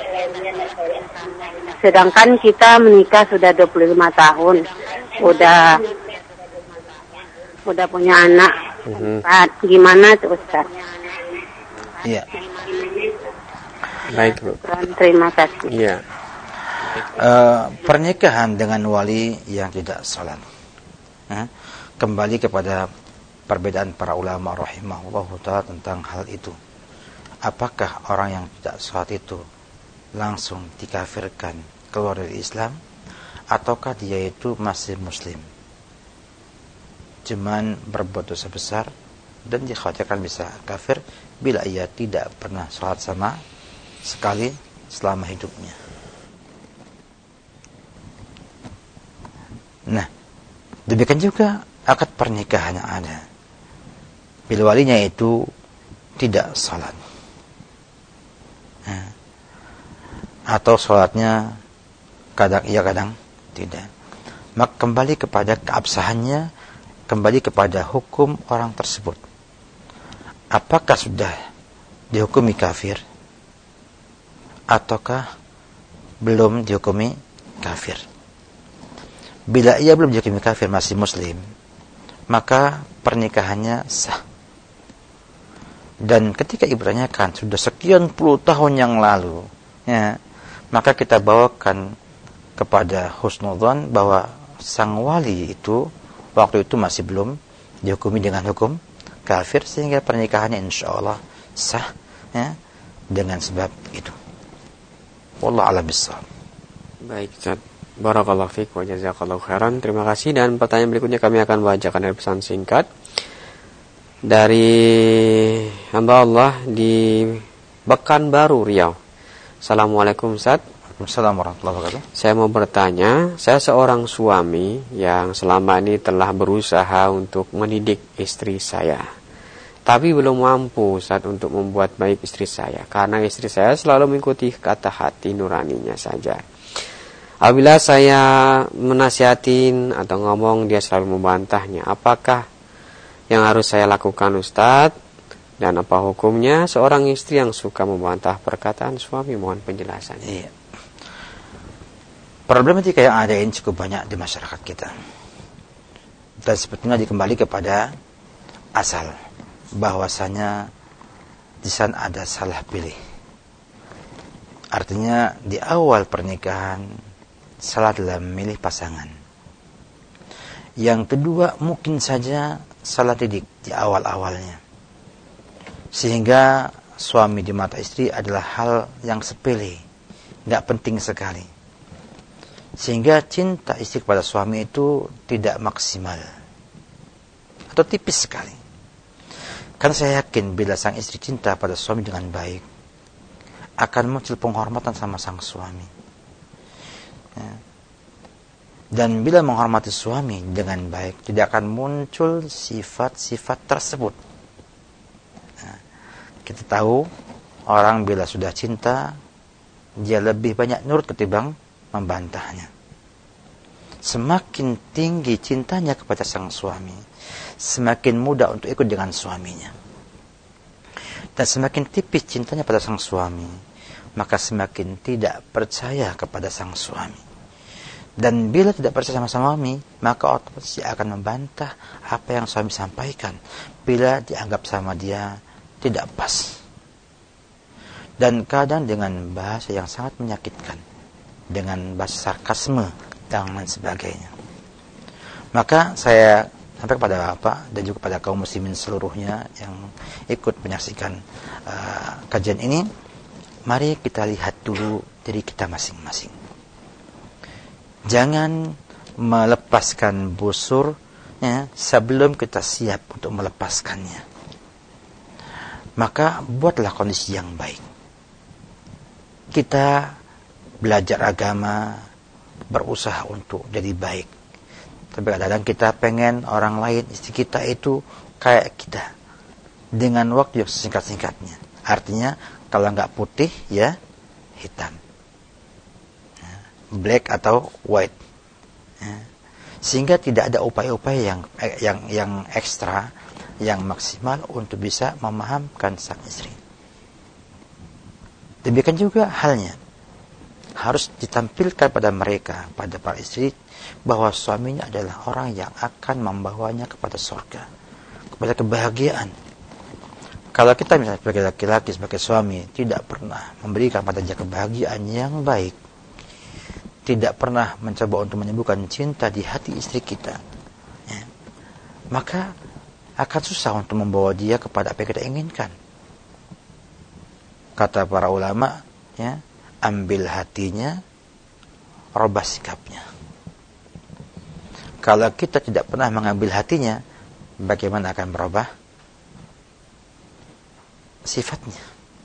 Sedangkan kita menikah sudah dua puluh lima tahun, udah udah punya anak. Mm-hmm. Gimana tuh Ustaz? Iya. Baik Bu. Terima kasih. Iya. Uh, pernikahan dengan wali yang tidak sholat, uh, kembali kepada perbedaan para ulama rahimahullahu ta'ala tentang hal itu. Apakah orang yang tidak sholat itu langsung dikafirkan, keluar dari Islam, ataukah dia itu masih muslim, cuman berbuat dosa besar dan dikhawatirkan bisa kafir bila ia tidak pernah sholat sama sekali selama hidupnya. Nah, demikian juga akad pernikahan yang ada bila walinya itu tidak sholat, nah, atau sholatnya kadang iya kadang tidak, maka kembali kepada keabsahannya, kembali kepada hukum orang tersebut. Apakah sudah dihukumi kafir ataukah belum dihukumi kafir? Bila ia belum dihukumi kafir, masih muslim, maka pernikahannya sah. Dan ketika ditanyakan sudah sekian puluh tahun yang lalu, ya, maka kita bawakan kepada husnudzon bahwa sang wali itu waktu itu masih belum dihukumi dengan hukum kafir, sehingga pernikahannya insya Allah sah, ya, dengan sebab itu. Wallahu a'lam bishawab. Baik, Ustaz. Barakallahu fiik wa jazakallahu khairan. Terima kasih. Dan pertanyaan berikutnya kami akan bacakan dari pesan singkat dari hamba Allah di Pekanbaru, Riau. Assalamualaikum, Ustaz. Waalaikumsalam warahmatullahi wabarakatuh. Saya mau bertanya, saya seorang suami yang selama ini telah berusaha untuk mendidik istri saya, tapi belum mampu Ustaz untuk membuat baik istri saya, karena istri saya selalu mengikuti kata hati nuraninya saja. Apabila saya menasihatin atau ngomong, dia selalu membantahnya. Apakah yang harus saya lakukan, Ustaz? Dan apa hukumnya seorang istri yang suka membantah perkataan suami? Mohon penjelasannya. Iya. Problematika yang ada ini cukup banyak di masyarakat kita. Dan sebetulnya dikembali kepada asal, bahwasanya di sana ada salah pilih. Artinya di awal pernikahan salah dalam memilih pasangan. Yang kedua, mungkin saja salah didik di awal-awalnya, sehingga suami di mata istri adalah hal yang sepele, gak penting sekali, sehingga cinta istri kepada suami itu tidak maksimal atau tipis sekali. Karena saya yakin bila sang istri cinta pada suami dengan baik, akan muncul penghormatan sama sang suami. Ya. Dan bila menghormati suami dengan baik, tidak akan muncul sifat-sifat tersebut. Nah, kita tahu orang bila sudah cinta, dia lebih banyak nurut ketimbang membantahnya. Semakin tinggi cintanya kepada sang suami, semakin mudah untuk ikut dengan suaminya. Dan semakin tipis cintanya pada sang suami, maka semakin tidak percaya kepada sang suami. Dan bila tidak percaya sama suami, maka otomatis dia akan membantah apa yang suami sampaikan bila dianggap sama dia tidak pas. Dan kadang dengan bahasa yang sangat menyakitkan, dengan bahasa sarkasme dan lain sebagainya. Maka saya sampai kepada Bapak dan juga pada kaum muslimin seluruhnya yang ikut menyaksikan uh, kajian ini, mari kita lihat dulu diri kita masing-masing. Jangan melepaskan busur, ya, sebelum kita siap untuk melepaskannya. Maka buatlah kondisi yang baik. Kita belajar agama, berusaha untuk jadi baik. Tapi kadang-kadang kita pengen orang lain, istri kita itu kayak kita, dengan waktu yang sesingkat-singkatnya. Artinya kalau nggak putih, ya hitam, black atau white, ya. Sehingga tidak ada upaya-upaya yang yang yang ekstra, yang maksimal untuk bisa memahamkan sang istri. Demikian juga halnya harus ditampilkan pada mereka, pada para istri, bahwa suaminya adalah orang yang akan membawanya kepada surga, kepada kebahagiaan. Kalau kita misalnya sebagai laki-laki, sebagai suami, tidak pernah memberikan pada dia kebahagiaan yang baik, tidak pernah mencoba untuk menyembuhkan cinta di hati istri kita, ya, maka akan susah untuk membawa dia kepada apa yang kita inginkan. Kata para ulama, ya, ambil hatinya, robah sikapnya. Kalau kita tidak pernah mengambil hatinya, bagaimana akan berubah sifatnya?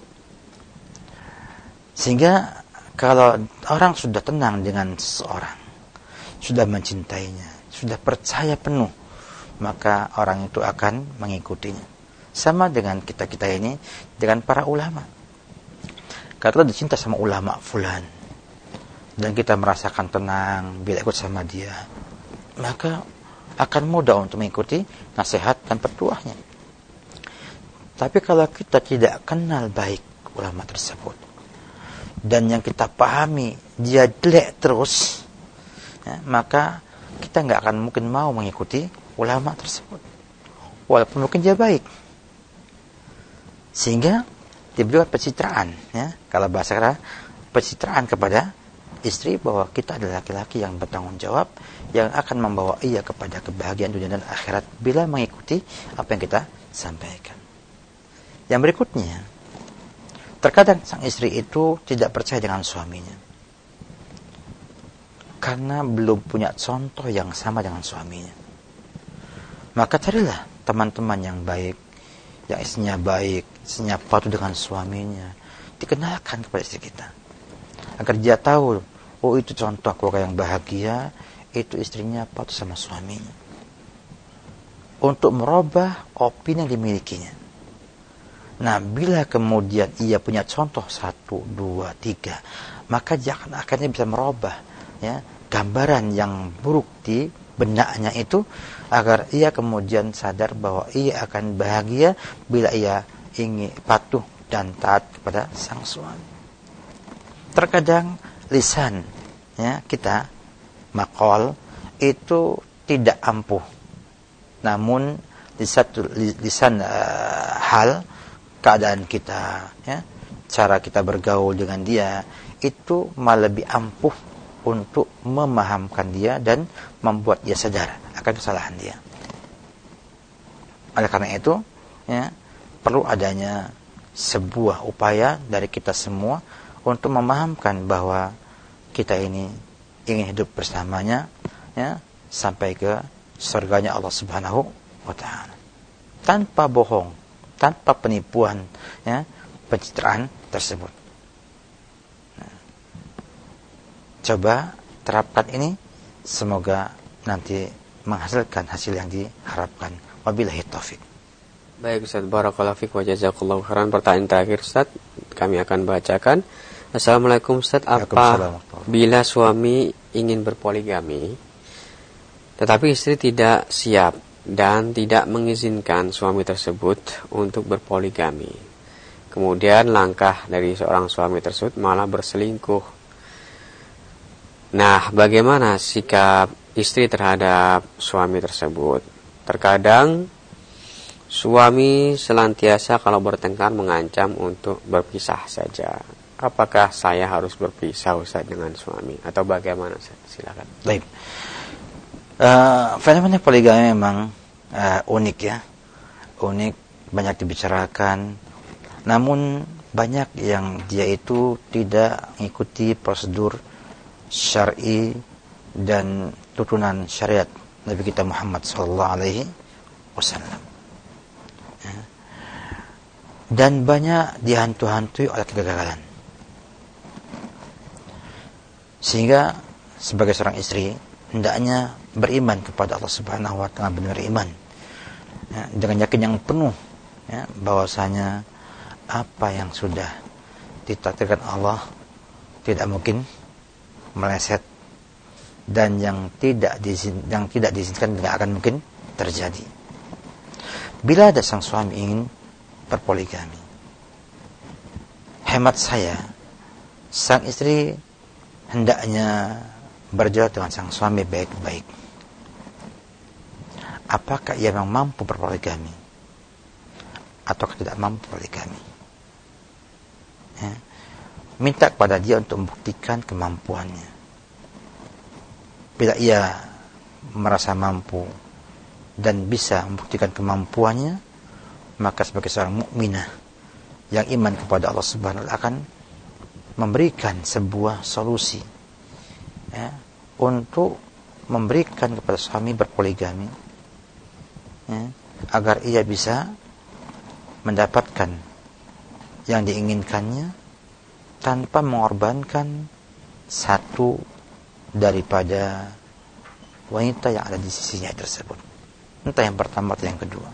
Sehingga kalau orang sudah tenang dengan seseorang, sudah mencintainya, sudah percaya penuh, maka orang itu akan mengikutinya. Sama dengan kita-kita ini, dengan para ulama. Kalau kita cinta sama ulama fulan, dan kita merasakan tenang bila ikut sama dia, maka akan mudah untuk mengikuti nasihat dan petuahnya. Tapi kalau kita tidak kenal baik ulama tersebut, dan yang kita pahami dia jelek terus, ya, maka kita nggak akan mungkin mau mengikuti ulama tersebut, walaupun mungkin dia baik. Sehingga diberikan pencitraan, ya, kalau bahasa kata pencitraan kepada istri bahwa kita adalah laki-laki yang bertanggung jawab, yang akan membawa ia kepada kebahagiaan dunia dan akhirat bila mengikuti apa yang kita sampaikan. Yang berikutnya, terkadang sang istri itu tidak percaya dengan suaminya karena belum punya contoh yang sama dengan suaminya. Maka carilah teman-teman yang baik, yang istrinya baik, istrinya patuh dengan suaminya, dikenalkan kepada istri kita, agar dia tahu, oh itu contoh keluarga yang bahagia, itu istrinya patuh sama suaminya. Untuk merubah opini yang dimilikinya. Nah, bila kemudian ia punya contoh satu, dua, tiga, maka dia akan akhirnya bisa merubah, ya, gambaran yang buruk di benaknya itu, agar ia kemudian sadar bahwa ia akan bahagia bila ia ingin patuh dan taat kepada sang suami. Terkadang lisan, ya, kita maqal itu tidak ampuh, namun di satu lisan uh, hal keadaan kita, ya, cara kita bergaul dengan dia itu malah lebih ampuh untuk memahamkan dia dan membuat dia sadar akan kesalahan dia. Oleh karena itu, ya, perlu adanya sebuah upaya dari kita semua untuk memahamkan bahwa kita ini ingin hidup bersamanya, ya, sampai ke surganya Allah Subhanahu wa Ta'ala, tanpa bohong, tanpa penipuan, ya, pencitraan tersebut. Nah, coba terapkan ini, semoga nanti menghasilkan hasil yang diharapkan. Wabillahi taufik. Baik Ustaz, barakallahu fiik wa jazakallahu khairan. Pertanyaan terakhir Ustaz, kami akan bacakan. Assalamualaikum Ustaz, apa bila suami ingin berpoligami tetapi istri tidak siap dan tidak mengizinkan suami tersebut untuk berpoligami, kemudian langkah dari seorang suami tersebut malah berselingkuh. Nah, bagaimana sikap istri terhadap suami tersebut? Terkadang suami selantiasa kalau bertengkar mengancam untuk berpisah saja. Apakah saya harus berpisah Ustaz dengan suami atau bagaimana Ustaz? Silakan. Baik. Uh, fenomena poligami memang uh, unik, ya. Unik, banyak dibicarakan. Namun banyak yang dia itu tidak mengikuti prosedur syar'i dan tuntunan syariat Nabi kita Muhammad sallallahu alaihi wasallam. Ya. Dan banyak dihantu-hantui oleh kegagalan. Sehingga sebagai seorang istri hendaknya beriman kepada Allah Subhanahu wa Ta'ala, benar iman, ya, dengan yakin yang penuh, ya, bahwasanya apa yang sudah ditakdirkan Allah tidak mungkin meleset, dan yang tidak diizin, yang tidak diizinkan tidak akan mungkin terjadi. Bila ada sang suami ingin berpoligami, hemat saya, sang istri hendaknya berdialog dengan sang suami baik-baik. Apakah ia memang mampu berpoligami atau tidak mampu poligami? Ya. Minta kepada dia untuk membuktikan kemampuannya. Bila ia merasa mampu dan bisa membuktikan kemampuannya, maka sebagai seorang mukminah yang iman kepada Allah Subhanahu wa taala akan memberikan sebuah solusi ya, untuk memberikan kepada suami berpoligami ya, agar ia bisa mendapatkan yang diinginkannya tanpa mengorbankan satu daripada wanita yang ada di sisinya tersebut, entah yang pertama atau yang kedua.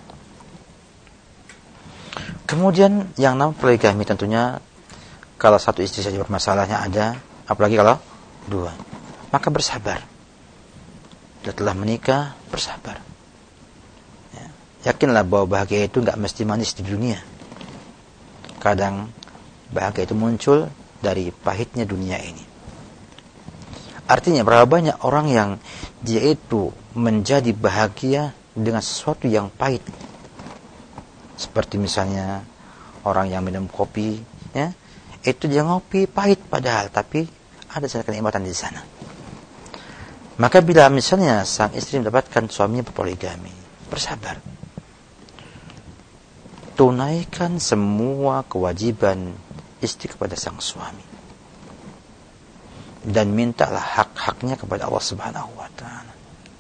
Kemudian yang namanya poligami tentunya kalau satu istri saja bermasalahnya ada, apalagi kalau dua, maka bersabar. Dia telah menikah, bersabar. Ya. Yakinlah bahwa bahagia itu nggak mesti manis di dunia. Kadang bahagia itu muncul dari pahitnya dunia ini. Artinya berapa banyak orang yang dia itu menjadi bahagia dengan sesuatu yang pahit. Seperti misalnya orang yang minum kopi, ya, itu dia ngopi pahit padahal, tapi ada sedikit kenikmatan di sana. Maka bila misalnya sang istri mendapatkan suaminya berpoligami, bersabar, tunaikan semua kewajiban istri kepada sang suami, dan mintalah hak-haknya kepada Allah Subhanahu wa taala.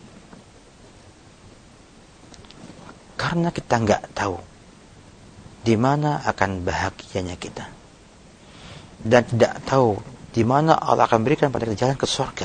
Karena kita enggak tahu di mana akan bahagianya kita, dan tidak tahu di mana Allah akan berikan pada kita jalan ke surga.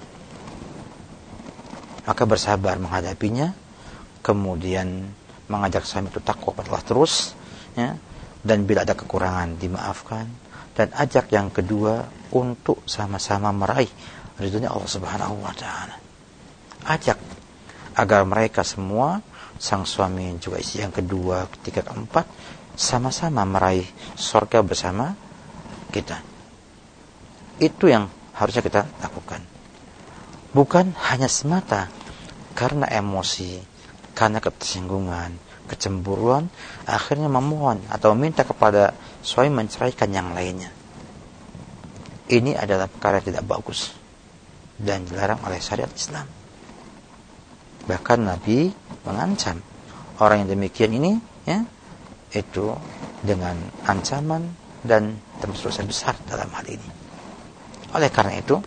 Maka bersabar menghadapinya, kemudian mengajak suami itu takwa kepada Allah terus, ya, dan bila ada kekurangan dimaafkan, dan ajak yang kedua untuk sama-sama meraih ridhonya Allah Subhanahu wa taala. Ajak agar mereka semua, sang suami juga istri yang kedua, ketiga, keempat, sama-sama meraih surga bersama kita. Itu yang harusnya kita lakukan. Bukan hanya semata karena emosi, karena ketersinggungan, kecemburuan, akhirnya memohon atau minta kepada suami menceraikan yang lainnya. Ini adalah perkara yang tidak bagus dan dilarang oleh syariat Islam. Bahkan Nabi mengancam orang yang demikian ini, ya, itu dengan ancaman dan termasuk dosa besar dalam hal ini. Oleh karena itu,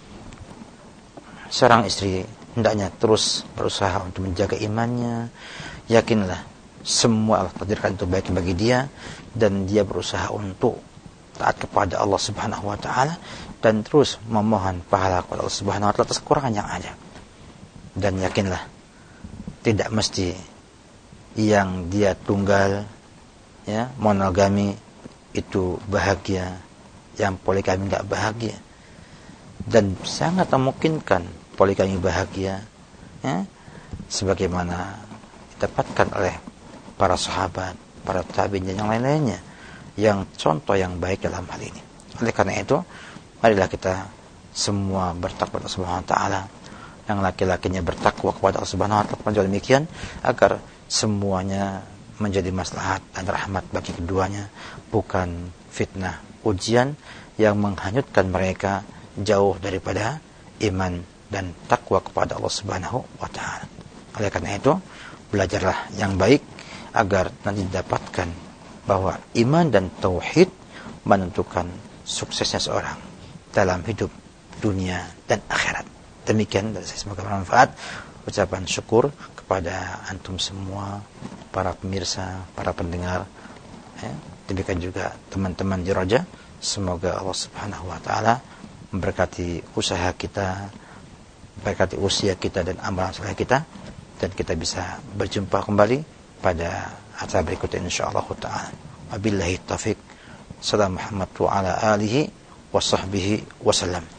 seorang istri hendaknya terus berusaha untuk menjaga imannya. Yakinlah semua Allah takdirkan itu baik bagi dia, dan dia berusaha untuk taat kepada Allah Subhanahu wa taala dan terus memohon pahala kepada Allah Subhanahu wa taala atas kekurangan yang ada. Dan yakinlah tidak mesti yang dia tunggal, ya, monogami itu bahagia, yang poligami enggak bahagia. Dan sangat memungkinkan poligami bahagia, ya, sebagaimana didapatkan oleh para sahabat, para tabi'in dan yang lain-lainnya, yang contoh yang baik dalam hal ini. Oleh karena itu, marilah kita semua bertakwa kepada Allah Subhanahu wa taala, yang laki-lakinya bertakwa kepada Allah Subhanahu wa taala demikian, agar semuanya menjadi maslahat dan rahmat bagi keduanya, bukan fitnah, ujian yang menghanyutkan mereka jauh daripada iman dan takwa kepada Allah Subhanahu wa taala. Oleh karena itu, belajarlah yang baik agar nanti didapatkan bahwa iman dan tauhid menentukan suksesnya seorang dalam hidup dunia dan akhirat. Demikian dari saya, semoga bermanfaat. Ucapan syukur kepada antum semua, para pemirsa, para pendengar, ya. Demikian juga teman-teman di Roja. Semoga Allah Subhanahu wa taala memberkati usaha kita, memberkati usia kita dan amalan saleh kita, dan kita bisa berjumpa kembali pada acara berikutnya insyaallah taala. Wabillahi taufik. Salam Muhammad wa ala alihi wa sahbihi wasallam.